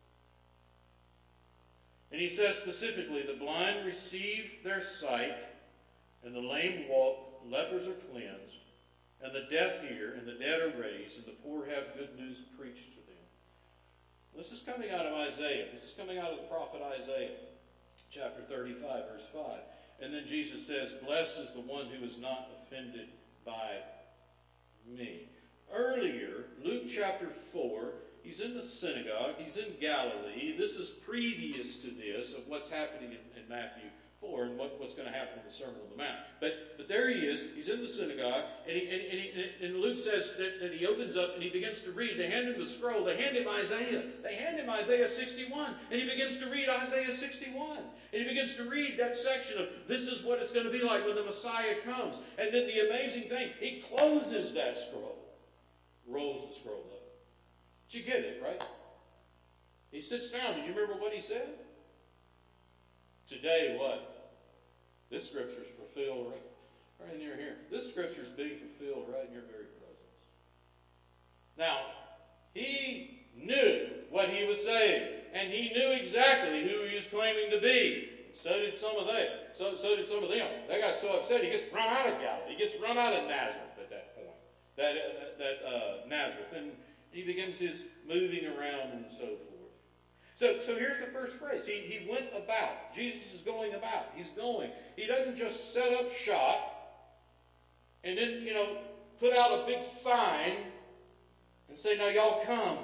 And he says specifically, the blind receive their sight, and the lame walk, lepers are cleansed, and the deaf hear, and the dead are raised, and the poor have good news preached to them. This is coming out of Isaiah. This is coming out of the prophet Isaiah, chapter thirty-five, verse five. And then Jesus says, blessed is the one who is not offended by me. Earlier, Luke chapter four, he's in the synagogue, he's in Galilee. This is previous to this of what's happening in, in Matthew four and what, what's going to happen in the Sermon on the Mount. But but there he is, he's in the synagogue, and, he, and, and, he, and Luke says that, that he opens up and he begins to read. They hand him the scroll, they hand him Isaiah. They hand him Isaiah sixty-one, and he begins to read Isaiah sixty-one. And he begins to read that section of, this is what it's going to be like when the Messiah comes. And then the amazing thing, he closes that scroll, rolls the scroll up. Did you get it, right? He sits down. Do you remember what he said? Today, what? This scripture is fulfilled right, right near here. This scripture is being fulfilled right in your very presence. Now, he knew what he was saying, and he knew exactly who he was claiming to be. And so did some of them. So, so did some of them. They got so upset, he gets run out of Galilee. He gets run out of Nazareth at that point. That, that, that uh, Nazareth. And he begins his moving around and so forth. So, so here's the first phrase. He, he went about. Jesus is going about. He's going. He doesn't just set up shop and then, you know, put out a big sign and say, now y'all come.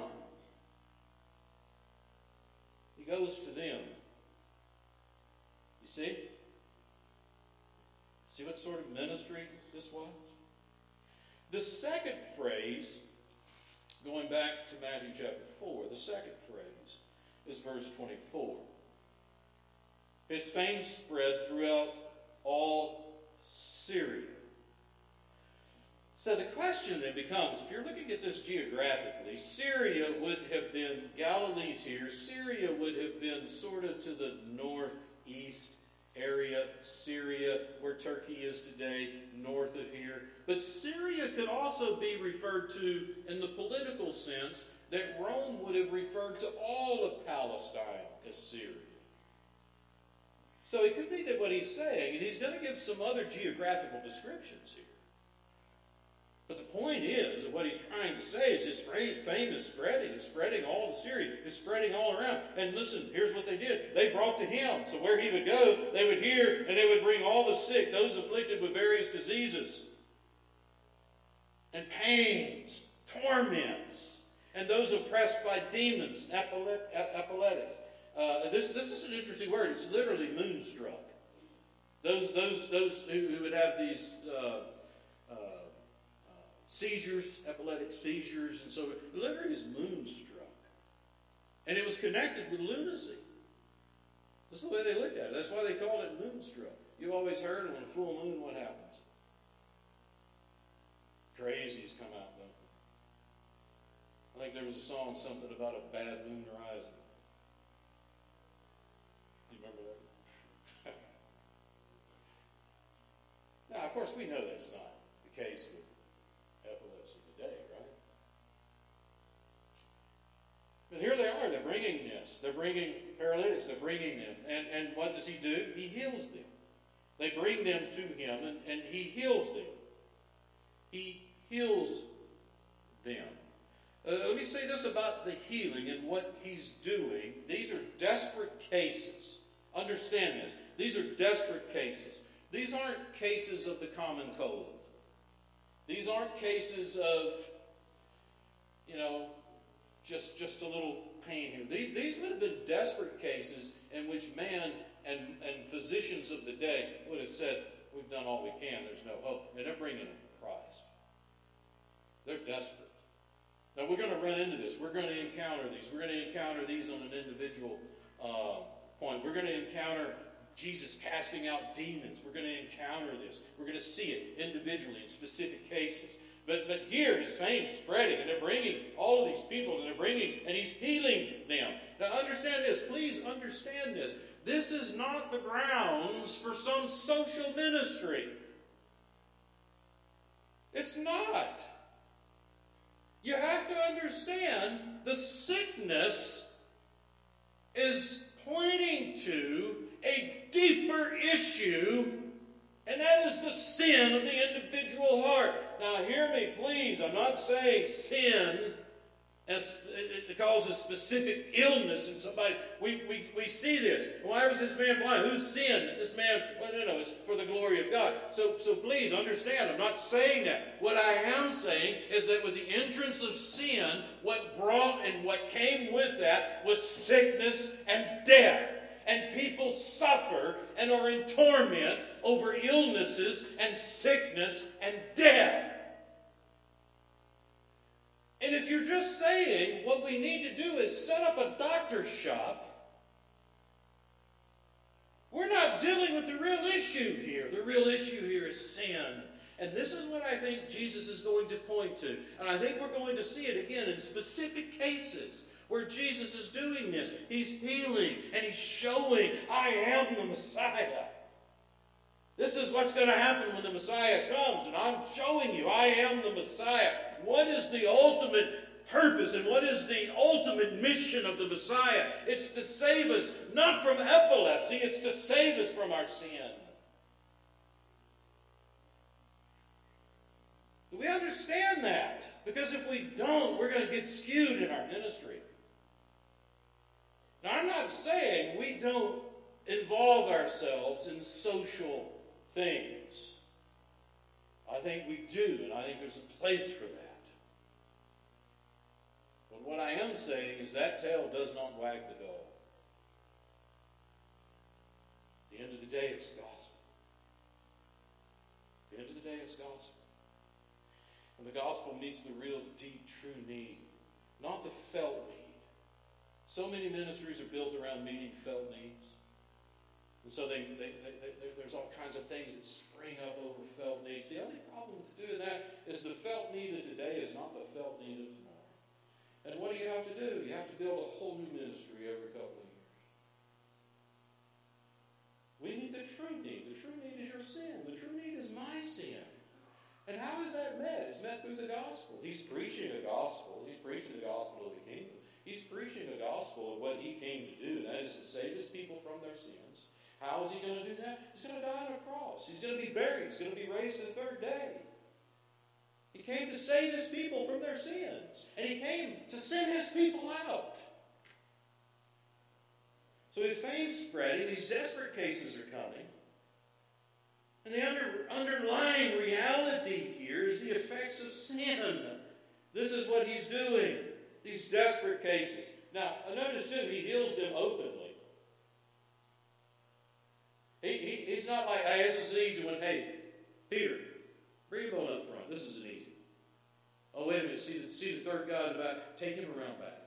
He goes to them. You see? See what sort of ministry this was? The second phrase, going back to Matthew chapter four, the second phrase is verse twenty-four. His fame spread throughout all Syria. So the question then becomes, if you're looking at this geographically, Syria would have been, Galilee's here, Syria would have been sort of to the northeast area, Syria, where Turkey is today, north of here. But Syria could also be referred to in the political sense that Rome would have referred to all of Palestine as Syria. So it could be that what he's saying, and he's going to give some other geographical descriptions here. But the point is that what he's trying to say is his fame is spreading. It's spreading all to Syria. It's spreading all around. And listen, here's what they did. They brought to him. So where he would go, they would hear, and they would bring all the sick, those afflicted with various diseases and pains, torments, and those oppressed by demons, epileptics. Uh, this, this is an interesting word. It's literally moonstruck. Those, those, those who, who would have these uh, uh, uh, seizures, epileptic seizures, and so literally is moonstruck. And it was connected with lunacy. That's the way they looked at it. That's why they called it moonstruck. You've always heard on a full moon what happens. Crazies come out, don't they? I think there was a song, something about a bad moon rising. Now, of course, we know that's not the case with epilepsy today, right? But here they are. They're bringing this. They're bringing paralytics. They're bringing them. And, and what does he do? He heals them. They bring them to him, and, and he heals them. He heals them. Uh, let me say this about the healing and what he's doing. These are desperate cases. Understand this. These are desperate cases. These aren't cases of the common cold. These aren't cases of, you know, just, just a little pain here. These, these would have been desperate cases in which man and, and physicians of the day would have said, we've done all we can, there's no hope. And they're bringing them to Christ. They're desperate. Now, we're going to run into this. We're going to encounter these. We're going to encounter these on an individual uh, point. We're going to encounter Jesus casting out demons. We're going to encounter this. We're going to see it individually in specific cases. But but here his fame's spreading, and they're bringing all of these people, and they're bringing, and he's healing them. Now understand this. Please understand this. This is not the grounds for some social ministry. It's not. You have to understand the sickness is pointing to a deeper issue, and that is the sin of the individual heart. Now hear me, please. I'm not saying sin as it causes specific illness in somebody. We, we, we see this. Why was this man blind? Who sinned? This man, well, no, no, it's for the glory of God. So, so please understand, I'm not saying that. What I am saying is that with the entrance of sin, what brought and what came with that was sickness and death. And people suffer and are in torment over illnesses and sickness and death. And if you're just saying what we need to do is set up a doctor's shop, we're not dealing with the real issue here. The real issue here is sin. And this is what I think Jesus is going to point to. And I think we're going to see it again in specific cases where Jesus is doing this. He's healing and he's showing, I am the Messiah. This is what's going to happen when the Messiah comes, and I'm showing you, I am the Messiah. What is the ultimate purpose and what is the ultimate mission of the Messiah? It's to save us, not from epilepsy, it's to save us from our sin. Do we understand that? Because if we don't, we're going to get skewed in our ministry. Now, I'm not saying we don't involve ourselves in social things. I think we do, and I think there's a place for that. But what I am saying is that tail does not wag the dog. At the end of the day, it's gospel. At the end of the day, it's gospel. And the gospel meets the real, deep, true need, not the felt need. So many ministries are built around meeting felt needs. And so they, they, they, they, there's all kinds of things that spring up over felt needs. The only problem with doing that is the felt need of today is not the felt need of tomorrow. And what do you have to do? You have to build a whole new ministry every couple of years. We need to The true need is your sin. The true need is my sin. And how is that met? It's met through the gospel. He's preaching a gospel. He's preaching the gospel of the kingdom. He's preaching a gospel of what he came to do, and that is to save his people from their sins. How is he going to do that? He's going to die on a cross. He's going to be buried. He's going to be raised the third day. He came to save his people from their sins. And he came to send his people out. So his fame's spreading. These desperate cases are coming. And the under, underlying reality here is the effects of sin. This is what he's doing. These desperate cases. Now, notice too, he heals them openly. He, he, he's not like, hey, this is an easy one. Hey, Peter, bring him on up front. This is an easy one. Oh, wait a minute. See the, see the third guy in the back? Take him around back.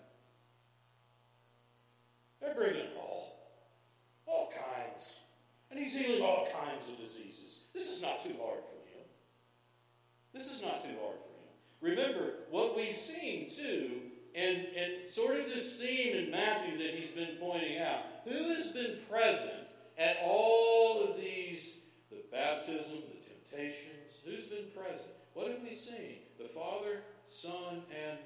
They're bringing all. All kinds. And he's healing all kinds of diseases. This is not too hard for him. This is not too hard for him. Remember, what we've seen, too, and, and sort of this theme in Matthew that he's been pointing out. Who has been present at all of these, the baptism, the temptations? Who's been present? What have we seen? The Father, Son, and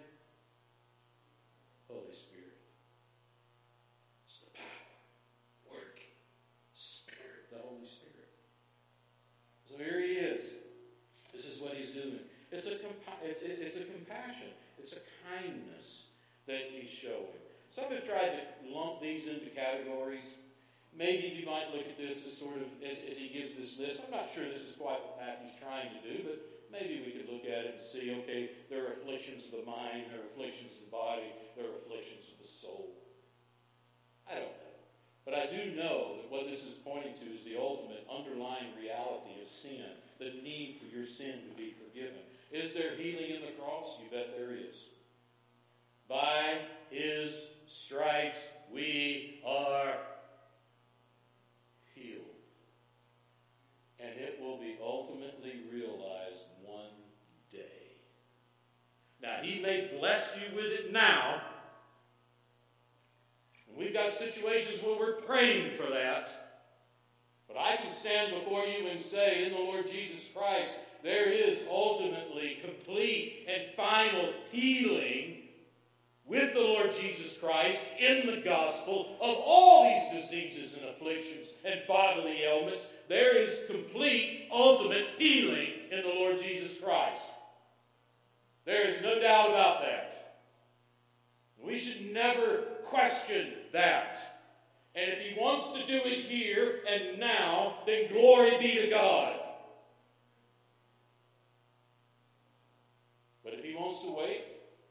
Holy Spirit. It's the power, working, Spirit, the Holy Spirit. So here he is. This is what he's doing. It's a, compa- it, it, it's a compassion. It's a kindness that he's showing. Some have tried to lump these into categories. Maybe you might look at this as sort of, as, as he gives this list. I'm not sure this is quite what Matthew's trying to do, but maybe we could look at it and see, okay, there are afflictions of the mind, there are afflictions of the body, there are afflictions of the soul. I don't know. But I do know that what this is pointing to is the ultimate underlying reality of sin, the need for your sin to be forgiven. Is there healing in the cross? You bet there is. By his stripes we are healed. And it will be ultimately realized one day. Now, he may bless you with it now. And we've got situations where we're praying for that. But I can stand before you and say, in the Lord Jesus Christ, there is ultimately complete and final healing with the Lord Jesus Christ in the gospel of all these diseases and afflictions and bodily ailments. There is complete, ultimate healing in the Lord Jesus Christ. There is no doubt about that. We should never question that. And if he wants to do it here and now, then glory be to God. But if he wants to wait,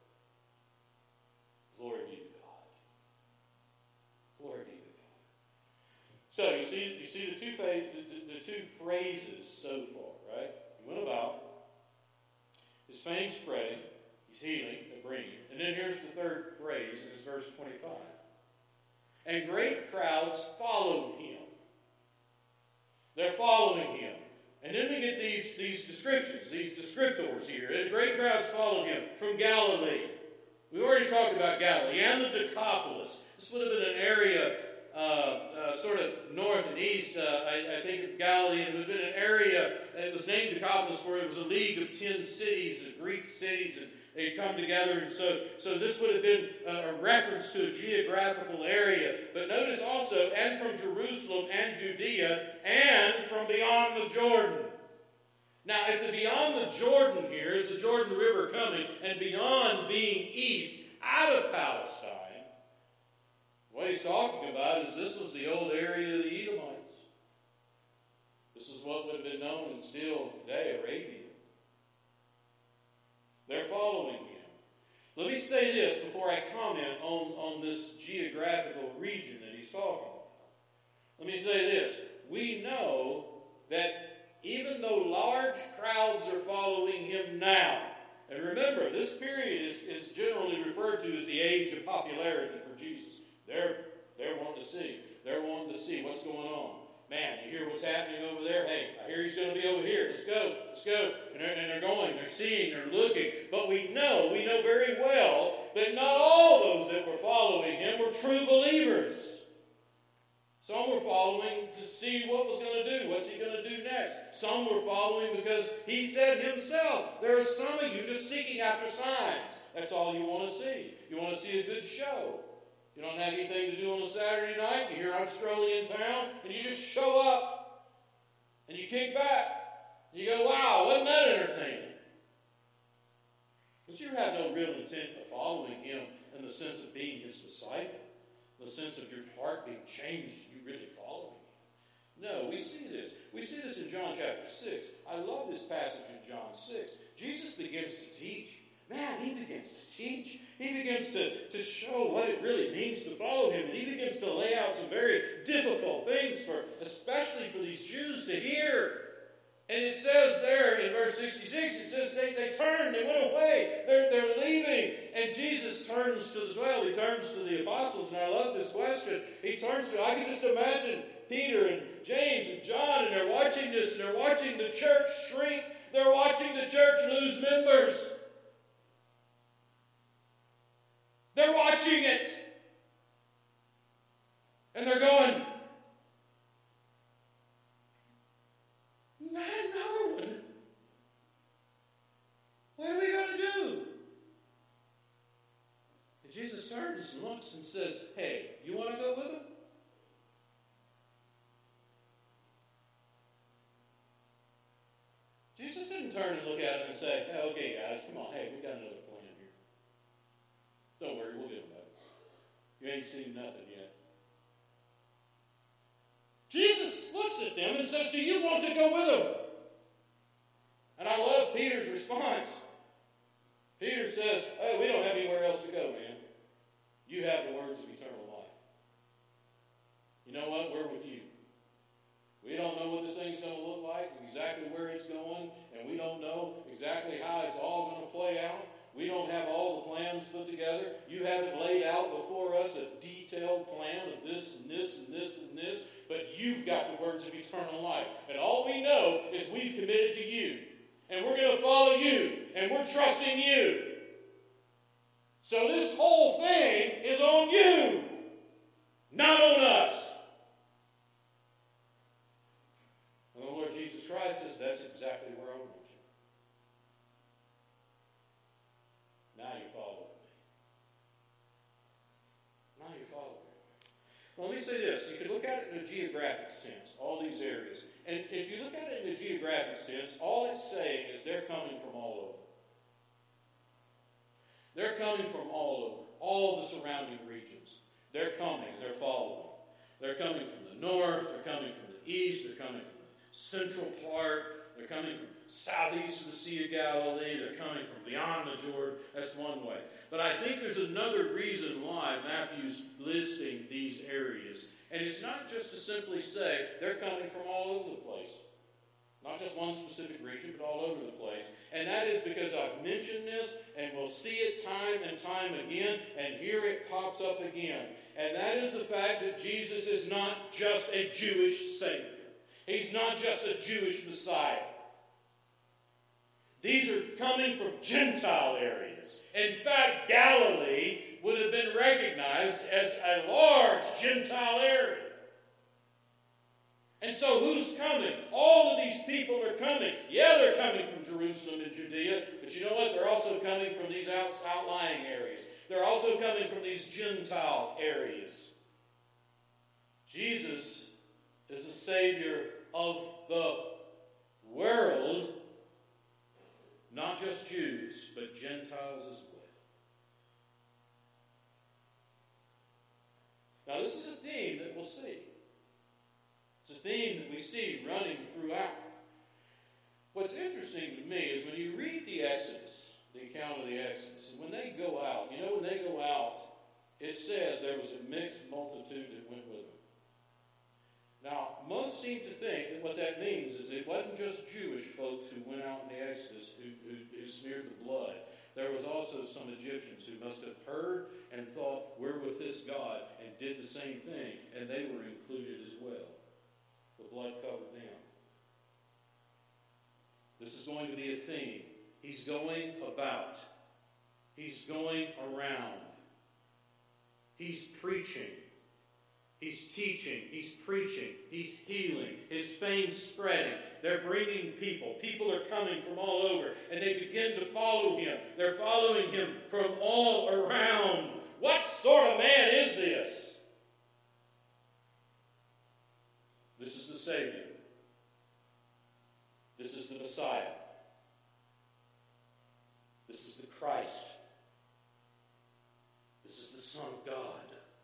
glory be to God. Glory be to God. So you see, you see the two the, the, the two phrases so far, right? He went about, his fame spreading, he's healing and bringing. And then here's the third phrase in his verse twenty-five. And great crowds followed him. They're following him. And then we get these, these descriptions, these descriptors here. And great crowds followed him from Galilee. We already talked about Galilee and the Decapolis. This would have been an area uh, uh, sort of north and east, uh, I, I think, of Galilee. And it would have been an area, it was named Decapolis, where it was a league of ten cities, of Greek cities, and they come together, and so, so this would have been a, a reference to a geographical area. But notice also, and from Jerusalem and Judea, and from beyond the Jordan. Now, if the beyond the Jordan here is the Jordan River coming, and beyond being east, out of Palestine, what he's talking about is this was the old area of the Edomites. This is what would have been known and still today, Arabia. They're following him. Let me say this before I comment on, on this geographical region that he's talking about. Let me say this. We know that even though large crowds are following him now, and remember, this period is, is generally referred to as the age of popularity for Jesus. They're, they're wanting to see. They're wanting to see what's going on. Man, you hear what's happening over there? Hey, I hear he's going to be over here. Let's go. Let's go. And they're, and they're going. They're seeing. They're looking. But we know, we know very well that not all those that were following him were true believers. Some were following to see what was going to do. What's he going to do next? Some were following because he said himself, there are some of you just seeking after signs. That's all you want to see. You want to see a good show. You don't have anything to do on a Saturday night. You hear I'm strolling in town, and you just show up, and you kick back. You go, wow, wasn't that entertaining? But you have no real intent of following him in the sense of being his disciple, the sense of your heart being changed, you really following him. No, we see this. We see this in John chapter six. I love this passage in John six. Jesus begins to teach. Man, he begins to teach. He begins to, to show what it really means to follow him. And he begins to lay out some very difficult things, for, especially for these Jews to hear. And it says there in verse sixty-six, it says they, they turned, they went away. They're, they're leaving. And Jesus turns to the twelve. He turns to the apostles. And I love this question. He turns to, I can just imagine Peter and James and John, and they're watching this, and they're watching the church shrink. They're watching the church lose members. They're watching it. And they're going, not another one. What are we going to do? And Jesus turns and looks and says, hey, you want to go with them? Jesus didn't turn and look at them and say, hey, okay, guys, come on. Hey, we got another plan here. Don't worry, we'll get them back. You ain't seen nothing yet. Jesus looks at them and says, do you want to go with them? And I love Peter's response. Peter says, oh, we don't have anywhere else to go, man. You have the words of eternal life. You know what? We're with you. We don't know what this thing's going to look like, exactly where it's going, and we don't know exactly how it's all going to play out. We don't have all the plans put together. You haven't laid out before us a detailed plan of this and this and this and this, but you've got the words of eternal life. And all we know is we've committed to you, and we're going to follow you, and we're trusting you. So this whole thing is on you, not on us. And the Lord Jesus Christ says, that's exactly where I want you. Now you follow me. Now you follow me. Well, let me say this. You can look at it in a geographic sense, all these areas. And if you look at it in a geographic sense, all it's saying is they're coming from all over. They're coming from all over, all the surrounding regions. They're coming, they're following. They're coming from the north, they're coming from the east, they're coming from the central part, they're coming from southeast of the Sea of Galilee, they're coming from beyond the Jordan. That's one way. But I think there's another reason why Matthew's listing these areas. And it's not just to simply say they're coming from all over the place. Not just one specific region, but all over the place. And that is because I've mentioned this, and we'll see it time and time again, and here it pops up again. And that is the fact that Jesus is not just a Jewish Savior. He's not just a Jewish Messiah. These are coming from Gentile areas. In fact, Galilee would have been recognized as a large Gentile area. And so who's coming? All of these people are coming. Yeah, they're coming from Jerusalem and Judea, but you know what? They're also coming from these out, outlying areas. They're also coming from these Gentile areas. Jesus is the Savior of the world, not just Jews, but Gentiles as well. Now, this is a theme that we'll see. It's a theme that we see running throughout. What's interesting to me is when you read the Exodus, the account of the Exodus, and when they go out, you know, when they go out, it says there was a mixed multitude that went with them. Now, most seem to think that what that means is it wasn't just Jewish folks who went out in the Exodus who, who, who smeared the blood. There was also some Egyptians who must have heard and thought, we're with this God, and did the same thing, and they were included as well. The blood covered them. This is going to be a theme. He's going about. He's going around. He's preaching. He's teaching, he's preaching, he's healing, his fame's spreading. They're bringing people. People are coming from all over, and they begin to follow him. They're following him from all around. What sort of man is this? This is the Savior. This is the Messiah. This is the Christ. This is the Son of God.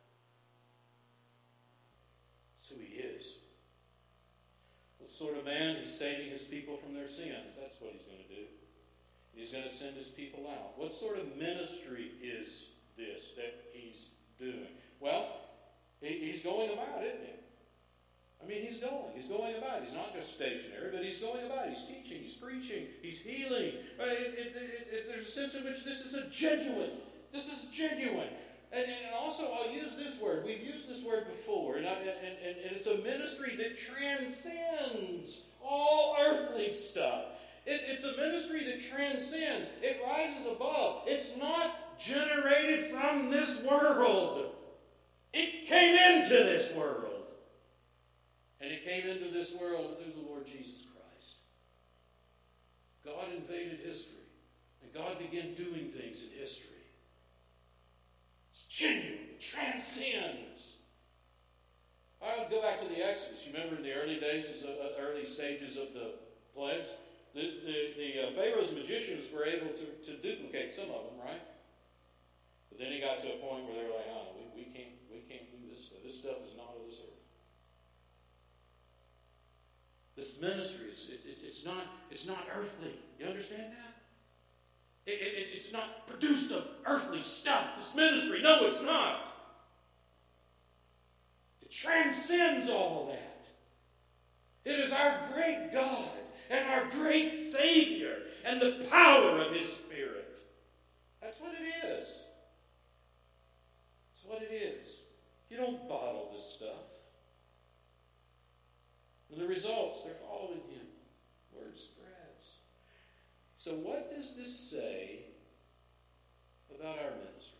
That's who he is. What sort of man? He's saving his people from their sins. That's what he's going to do. He's going to send his people out. What sort of ministry is this that he's doing? Well, he's going about, isn't he? I mean, he's going. He's going about. He's not just stationary, but he's going about. He's teaching. He's preaching. He's healing. It, it, it, it, there's a sense in which this is a genuine. This is genuine. And, and also, I'll use this word. We've used this word before. And, I, and, and, and it's a ministry that transcends all earthly stuff. It, it's a ministry that transcends. It rises above. It's not generated from this world. It came into this world. And it came into this world through the Lord Jesus Christ. God invaded history. And God began doing things in history. It's genuine. It transcends. I'll go back to the Exodus. You remember in the early days, uh, early stages of the plagues, the, the, the uh, Pharaoh's magicians were able to, to duplicate some of them, right? But then he got to a point where they were like, oh, we, we can't we can't do this stuff. This stuff is not of this earth. This ministry, is, it, it, it's not it's not earthly. You understand that? It, it, it's not produced of earthly stuff. This ministry, no, it's not. It transcends all of that. It is our great God and our great Savior and the power of his Spirit. That's what it is. That's what it is. You don't bottle this stuff. And the results, they're following him. Word spreads. So what does this say about our ministry?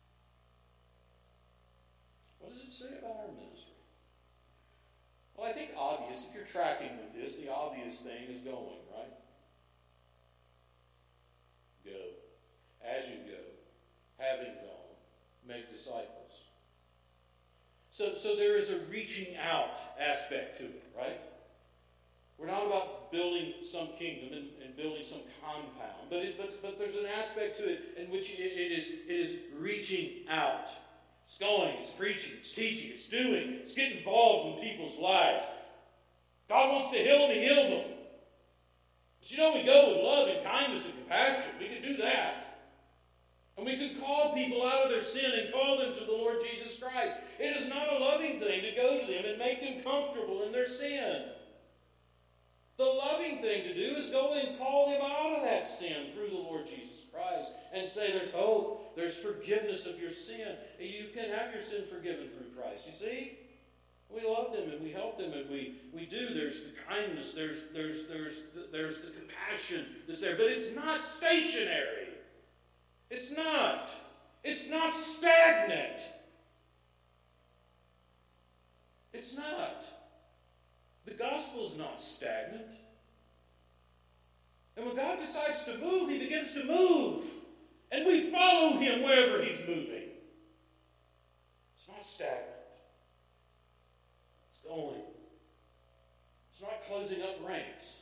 What does it say about our ministry? Well, I think obvious, if you're tracking with this, the obvious thing is going, right? Go. As you go, having gone, make disciples. So, so there is a reaching out aspect to it, right? We're not about building some kingdom and, and building some compound, but, it, but but there's an aspect to it in which it, it is it is reaching out. It's going, it's preaching, it's teaching, it's doing, it's getting involved in people's lives. God wants to heal them, he heals them. But you know, we go with love and kindness and compassion. We can do that. And we can call people out of their sin and call them to the Lord Jesus Christ. It is not a loving thing to go to them and make them comfortable in their sin. The loving thing to do is go and call them out of that sin through the Lord Jesus Christ and say there's hope, there's forgiveness of your sin. You can have your sin forgiven through Christ. You see? We love them and we help them and we, we do. There's the kindness, there's, there's, there's, there's the compassion that's there. But it's not stationary. It's not. It's not stagnant. It's not. The gospel's not stagnant. And when God decides to move, he begins to move. And we follow him wherever he's moving. It's not stagnant. It's going. It's not closing up ranks.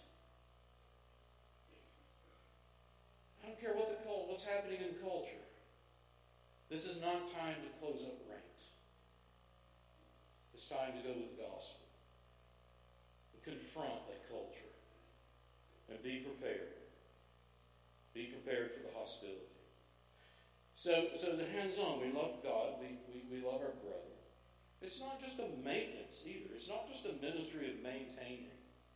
I don't care what the cult, what's happening in culture. This is not time to close up ranks. It's time to go to the gospel. Confront that culture and be prepared. Be prepared for the hostility. So, so the hands-on, we love God, we, we, we love our brother. It's not just a maintenance either. It's not just a ministry of maintaining.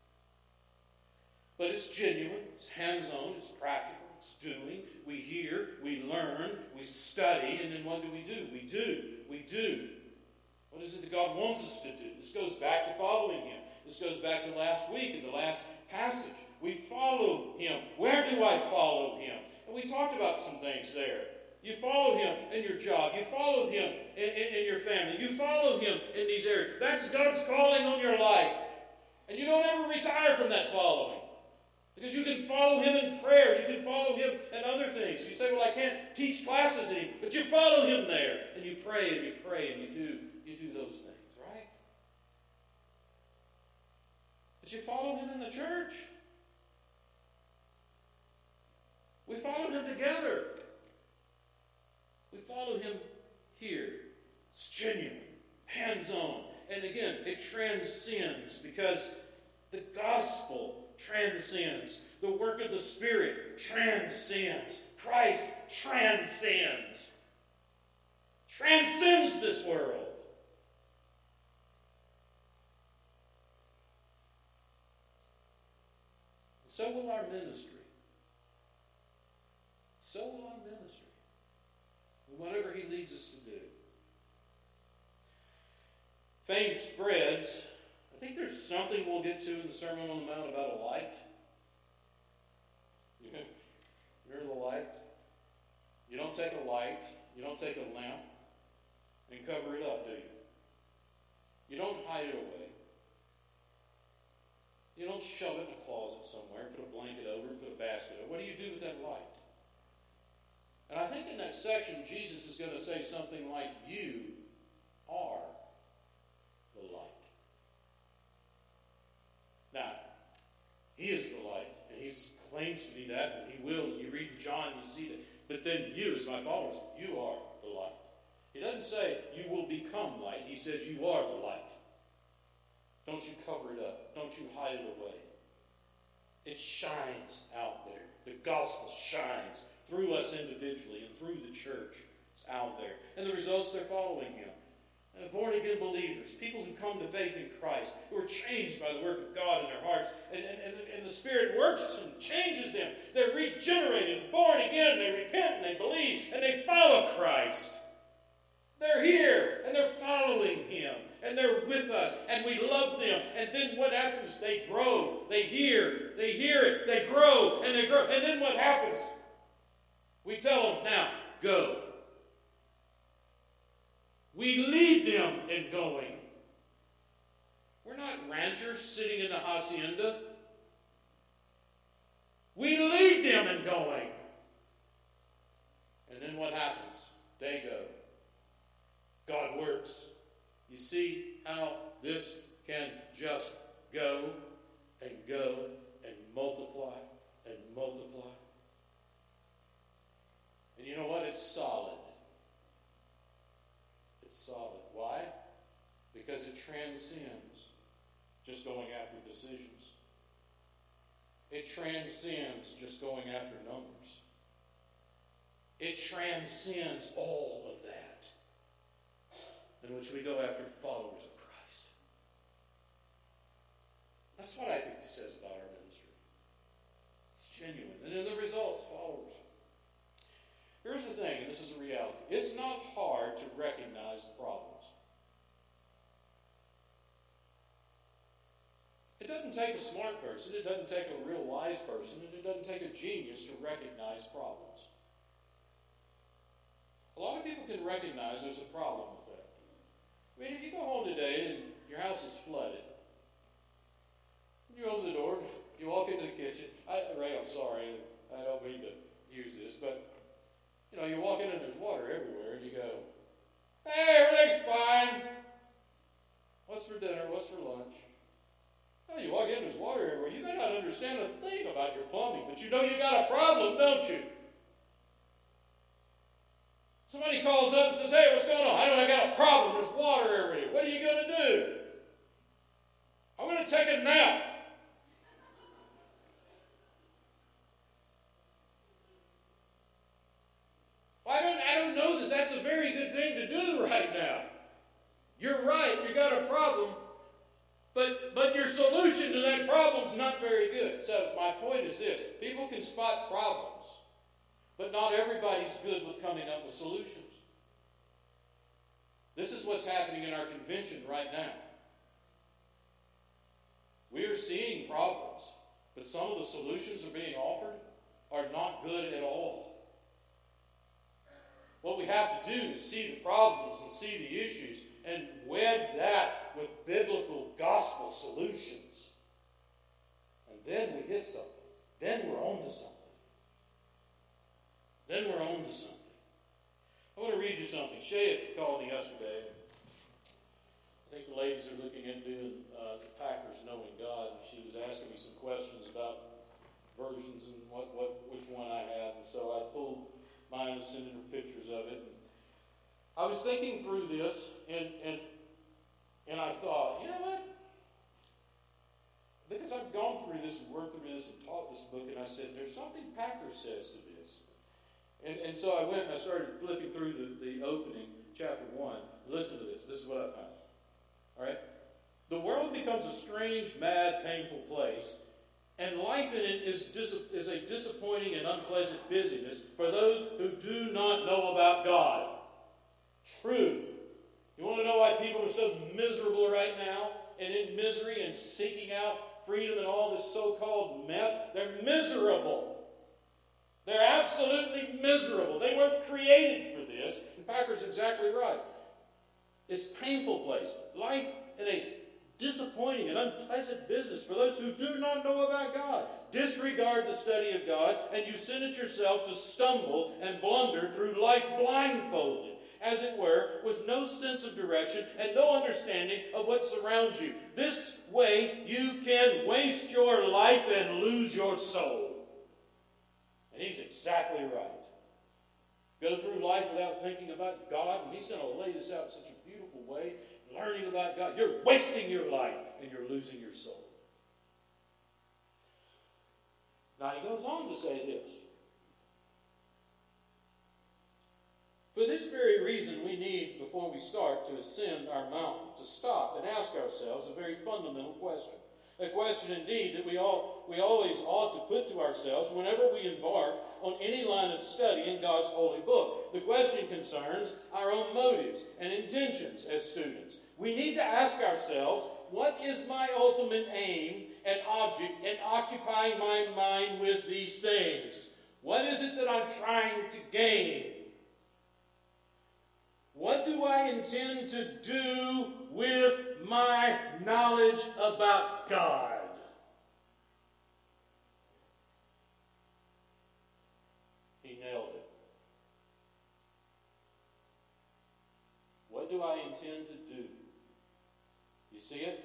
But it's genuine, it's hands-on, it's practical, it's doing. We hear, we learn, we study, and then what do we do? We do, we do. What is it that God wants us to do? This goes back to following him. This goes back to last week in the last passage. We follow him. Where do I follow him? And we talked about some things there. You follow Him in your job. You follow Him in, in, in your family. You follow Him in these areas. That's God's calling on your life. And you don't ever retire from that following. Because you can follow Him in prayer. You can follow Him in other things. You say, well, I can't teach classes anymore. But you follow Him there. And you pray and you pray and you do, you do those things, right? But you follow Him in the church. We follow Him together. We follow Him here. It's genuine, hands-on. And again, it transcends because the gospel transcends. The work of the Spirit transcends. Christ transcends. Transcends this world. So will our ministry. So will our ministry. Whatever He leads us to do. Fame spreads. I think there's something we'll get to in the Sermon on the Mount about a light. You know, remember the light? You don't take a light, you don't take a lamp and cover it up, do you? You don't hide it away. You don't shove it in a closet somewhere, put a blanket over it, put a basket over it. What do you do with that light? And I think in that section, Jesus is going to say something like, you are the light. Now, He is the light, and He claims to be that, and He will. And you read John, you see that. But then you, as my followers, you are the light. He doesn't say you will become light. He says you are the light. Don't you cover it up. Don't you hide it away. It shines out there. The gospel shines through us individually and through the church. It's out there. And the results, they're following Him. Uh, born-again believers, people who come to faith in Christ, who are changed by the work of God in their hearts, and, and, and, and the Spirit works and changes them. They're regenerated, born again, they repent, and they believe, and they follow Christ. They're here, and they're following Him, and they're with us, and we love them. And then what happens? They grow, they hear, they hear it, they grow, and they grow. And then what happens? We tell them, now, go. We lead them in going. We're not ranchers sitting in the hacienda. We lead them in going. And then what happens? They go. God works. You see how this can just go and go and multiply and multiply. And you know what? It's solid. It's solid. Why? Because it transcends just going after decisions. It transcends just going after numbers. It transcends all of that, in which we go after followers of Christ. That's what I think it says about our ministry. It's genuine. And in the results, followers. Here's the thing, and this is a reality. It's not hard to recognize the problems. It doesn't take a smart person, it doesn't take a real wise person, and it doesn't take a genius to recognize problems. A lot of people can recognize there's a problem with that. I mean, if you go home today and your house is flooded, you open the door, you walk into the kitchen. I, Ray, I'm sorry, I don't mean to use this, but you know, you walk in and there's water everywhere, and you go, hey, everything's fine. What's for dinner? What's for lunch? Oh, you walk in, there's water everywhere. You may not understand a thing about your plumbing, but you know you got a problem, don't you? Somebody calls up and says, hey, what's going on? I know I got a problem. There's water everywhere. What are you going to do? I'm going to take a nap. Well, I don't, I don't know that that's a very good thing to do right now. You're right. You got a problem. But, but your solution to that problem is not very good. So my point is this. People can spot problems, but not everybody's good with coming up with solutions. This is what's happening in our convention right now. We are seeing problems, but some of the solutions that are being offered are not good at all. to do is see the problems and see the issues and wed that with biblical gospel solutions. And then we hit something. Then we're on to something. Then we're on to something. I want to read you something. Shay had called me yesterday. I think the ladies are looking into uh, the Packers knowing God, and she was asking me some questions about versions and what, what which one I had. And so I pulled mine and sent her pictures of it. And I was thinking through this, and and and I thought, you know what? Because I've gone through this and worked through this and taught this book, and I said, there's something Packer says to this. And, and so I went and I started flipping through the, the opening, chapter one. Listen to this. This is what I found. All right? The world becomes a strange, mad, painful place, and life in it is, dis- is a disappointing and unpleasant busyness for those who do not know about God. True. You want to know why people are so miserable right now and in misery and seeking out freedom and all this so-called mess? They're miserable. They're absolutely miserable. They weren't created for this. And Packer's exactly right. It's a painful place. Life in a disappointing and unpleasant business for those who do not know about God. Disregard the study of God, and you send it yourself to stumble and blunder through life blindfolded, as it were, with no sense of direction and no understanding of what surrounds you. This way you can waste your life and lose your soul. And he's exactly right. Go through life without thinking about God, and he's going to lay this out in such a beautiful way, learning about God. You're wasting your life, and you're losing your soul. Now he goes on to say this. For this very reason, we need, before we start to ascend our mountain, to stop and ask ourselves a very fundamental question. A question, indeed, that we all we always ought to put to ourselves whenever we embark on any line of study in God's holy book. The question concerns our own motives and intentions as students. We need to ask ourselves, what is my ultimate aim and object in occupying my mind with these things? What is it that I'm trying to gain? What do I intend to do with my knowledge about God? He nailed it. What do I intend to do? You see it?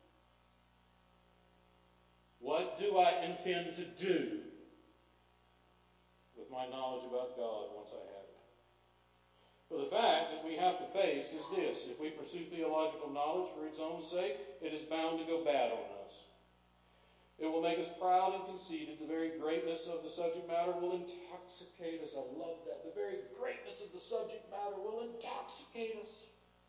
What do I intend to do with my knowledge about God once I have it? Well, the fact that we have to face is this. If we pursue theological knowledge for its own sake, it is bound to go bad on us. It will make us proud and conceited. The very greatness of the subject matter will intoxicate us. I love that. The very greatness of the subject matter will intoxicate us.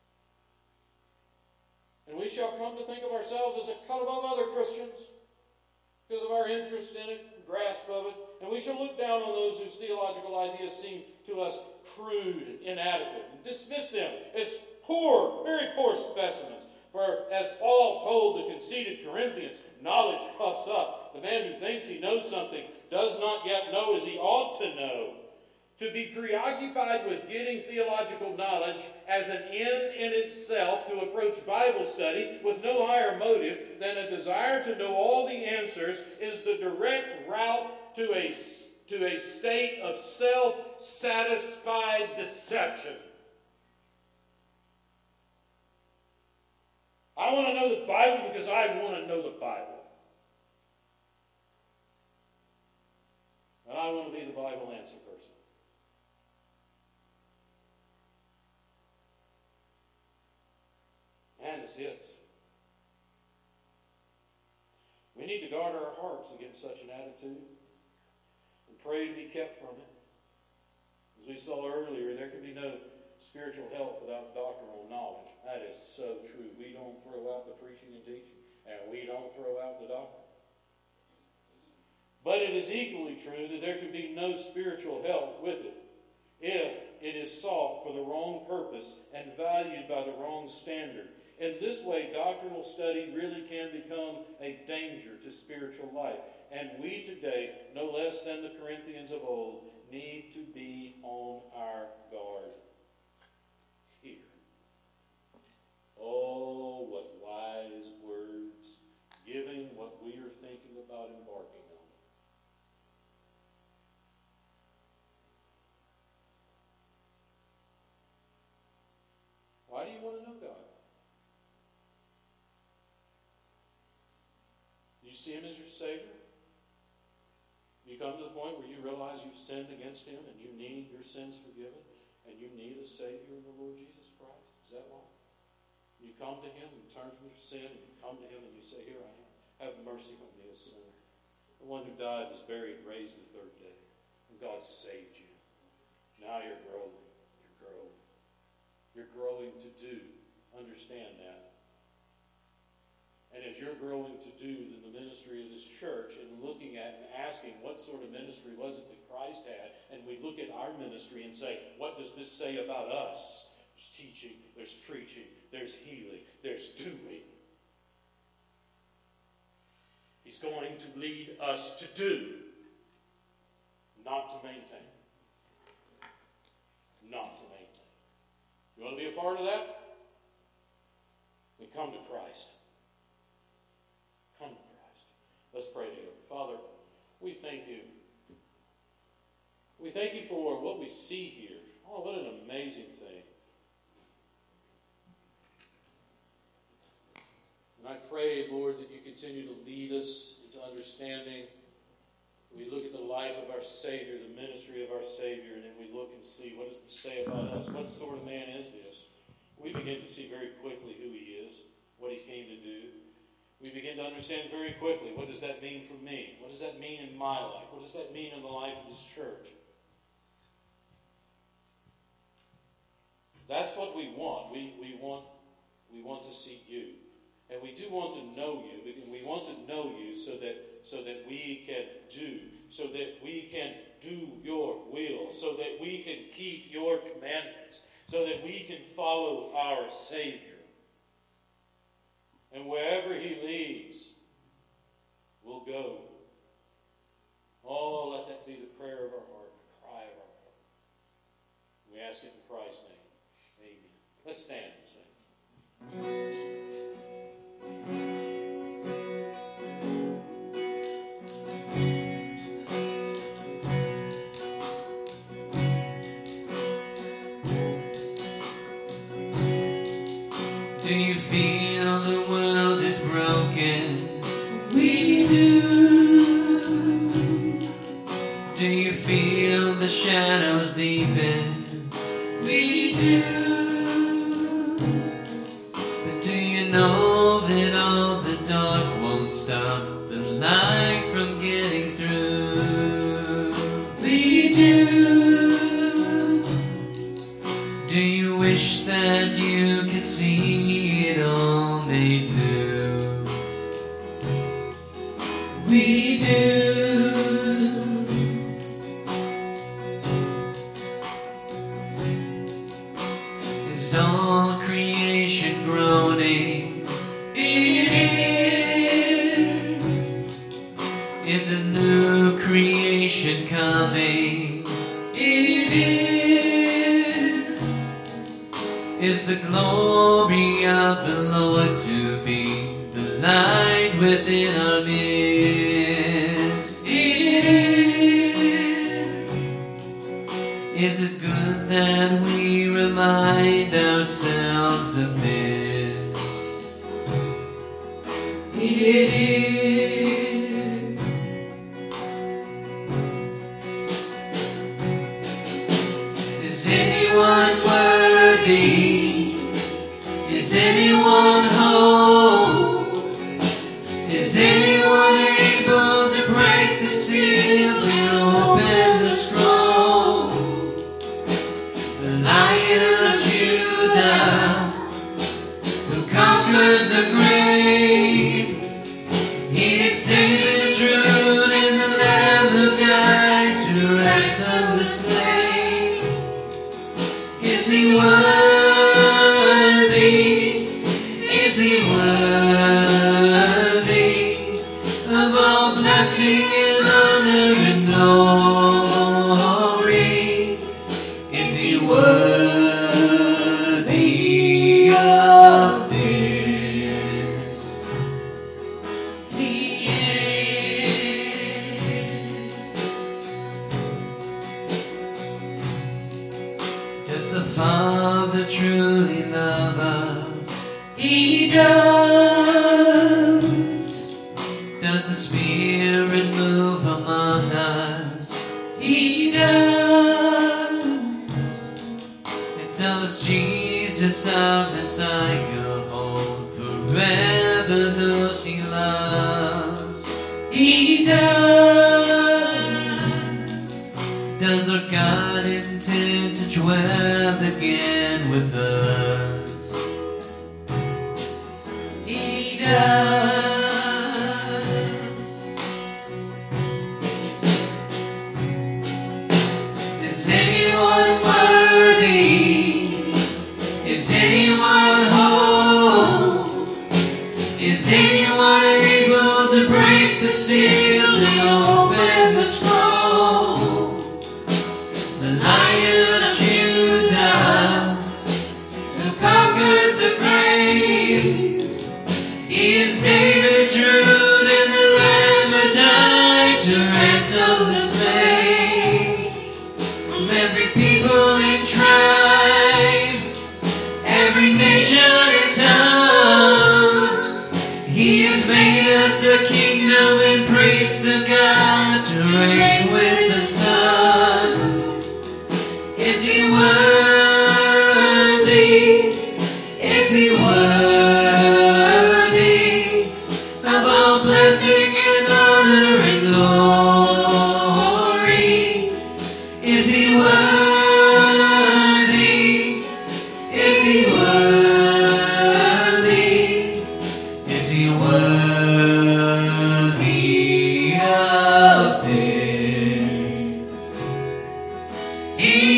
And we shall come to think of ourselves as a cut above other Christians because of our interest in it, grasp of it. And we shall look down on those whose theological ideas seem to us crude and inadequate, and dismiss them as poor, very poor specimens. For as Paul told the conceited Corinthians, knowledge puffs up. The man who thinks he knows something does not yet know as he ought to know. To be preoccupied with getting theological knowledge as an end in itself, to approach Bible study with no higher motive than a desire to know all the answers, is the direct route to a, to a state of self-satisfied deception. I want to know the Bible because I want to know the Bible. And I want to be the Bible answer person. Man, this hits. We need to guard our hearts against such an attitude and pray to be kept from it. As we saw earlier, there can be no spiritual help without doctrinal knowledge. That is so true. We don't throw out the preaching and teaching, and we don't throw out the doctrine. But it is equally true that there can be no spiritual help with it if it is sought for the wrong purpose and valued by the wrong standard. In this way, doctrinal study really can become a danger to spiritual life. And we today, no less than the Corinthians of old, need to be on our guard. you see him as your Savior? You come to the point where you realize you've sinned against him and you need your sins forgiven and you need a Savior in the Lord Jesus Christ? Is that why? You come to him, you turn from your sin, and you come to him and you say, here I am. Have mercy on me, a sinner. The one who died, was buried, and raised the third day. And God saved you. Now you're growing. You're growing. You're growing to do. Understand that. And as you're growing to do in the ministry of this church and looking at and asking what sort of ministry was it that Christ had, and we look at our ministry and say, what does this say about us? There's teaching, there's preaching, there's healing, there's doing. He's going to lead us to do, not to maintain. Not to maintain. You want to be a part of that? Then come to Christ. Come to Christ. Let's pray together. Father, we thank you. We thank you for what we see here. Oh, what an amazing thing. And I pray, Lord, that you continue to lead us into understanding. We look at the life of our Savior, the ministry of our Savior, and then we look and see what does it say about us. What sort of man is this? We begin to see very quickly who he is, what he came to do. We begin to understand very quickly, what does that mean for me? What does that mean in my life? What does that mean in the life of this church? That's what we want. We, we want we want to see you. And we do want to know you. We want to know you so that so that we can do, so that we can do your will, so that we can keep your commandments, so that we can follow our Savior. And wherever he leads, we'll go. Oh, let that be the prayer of our heart, the cry of our heart. We ask it in Christ's name. Amen. Let's stand and sing. Do you feel the world is broken? We do. Do you feel the shadows deepen? We do. But do you know that all the dark won't stop the light from getting through? We do. Do you wish that you could see it all they do? We do. Is all creation groaning? It is. Is a new creation coming? It is. Is the glory of the Lord to be the light within our midst? It is. Is it good that we remind ourselves of this? It is. Is anyone worthy? Is anyone whole? Is anyone able to break the seal and open the scroll? The Lion of Judah, who conquered the grave, he is David's root and the Lamb who died to ransom the slave. Is he worthy? Is he worthy of all blessing and honor and glory? Is he worthy of this? He is. Does the Father truly love us? He does. Does the of Messiah hold forever those he loves. He does. Does our God intend to dwell again with us? He does. Is anyone worthy? Is anyone whole? Is anyone able to break the seal and open the scroll? The Lion of Judah, who conquered the grave, he is David's root and the Lamb who died to ransom the slave. From every people and tribe, every nation and tongue, he has made us a kingdom and priests of God to reign with the Son. Is he worthy? Is he worthy of all blessing and honor and glory? Is he worthy? Is he worthy? Is he worthy of this? He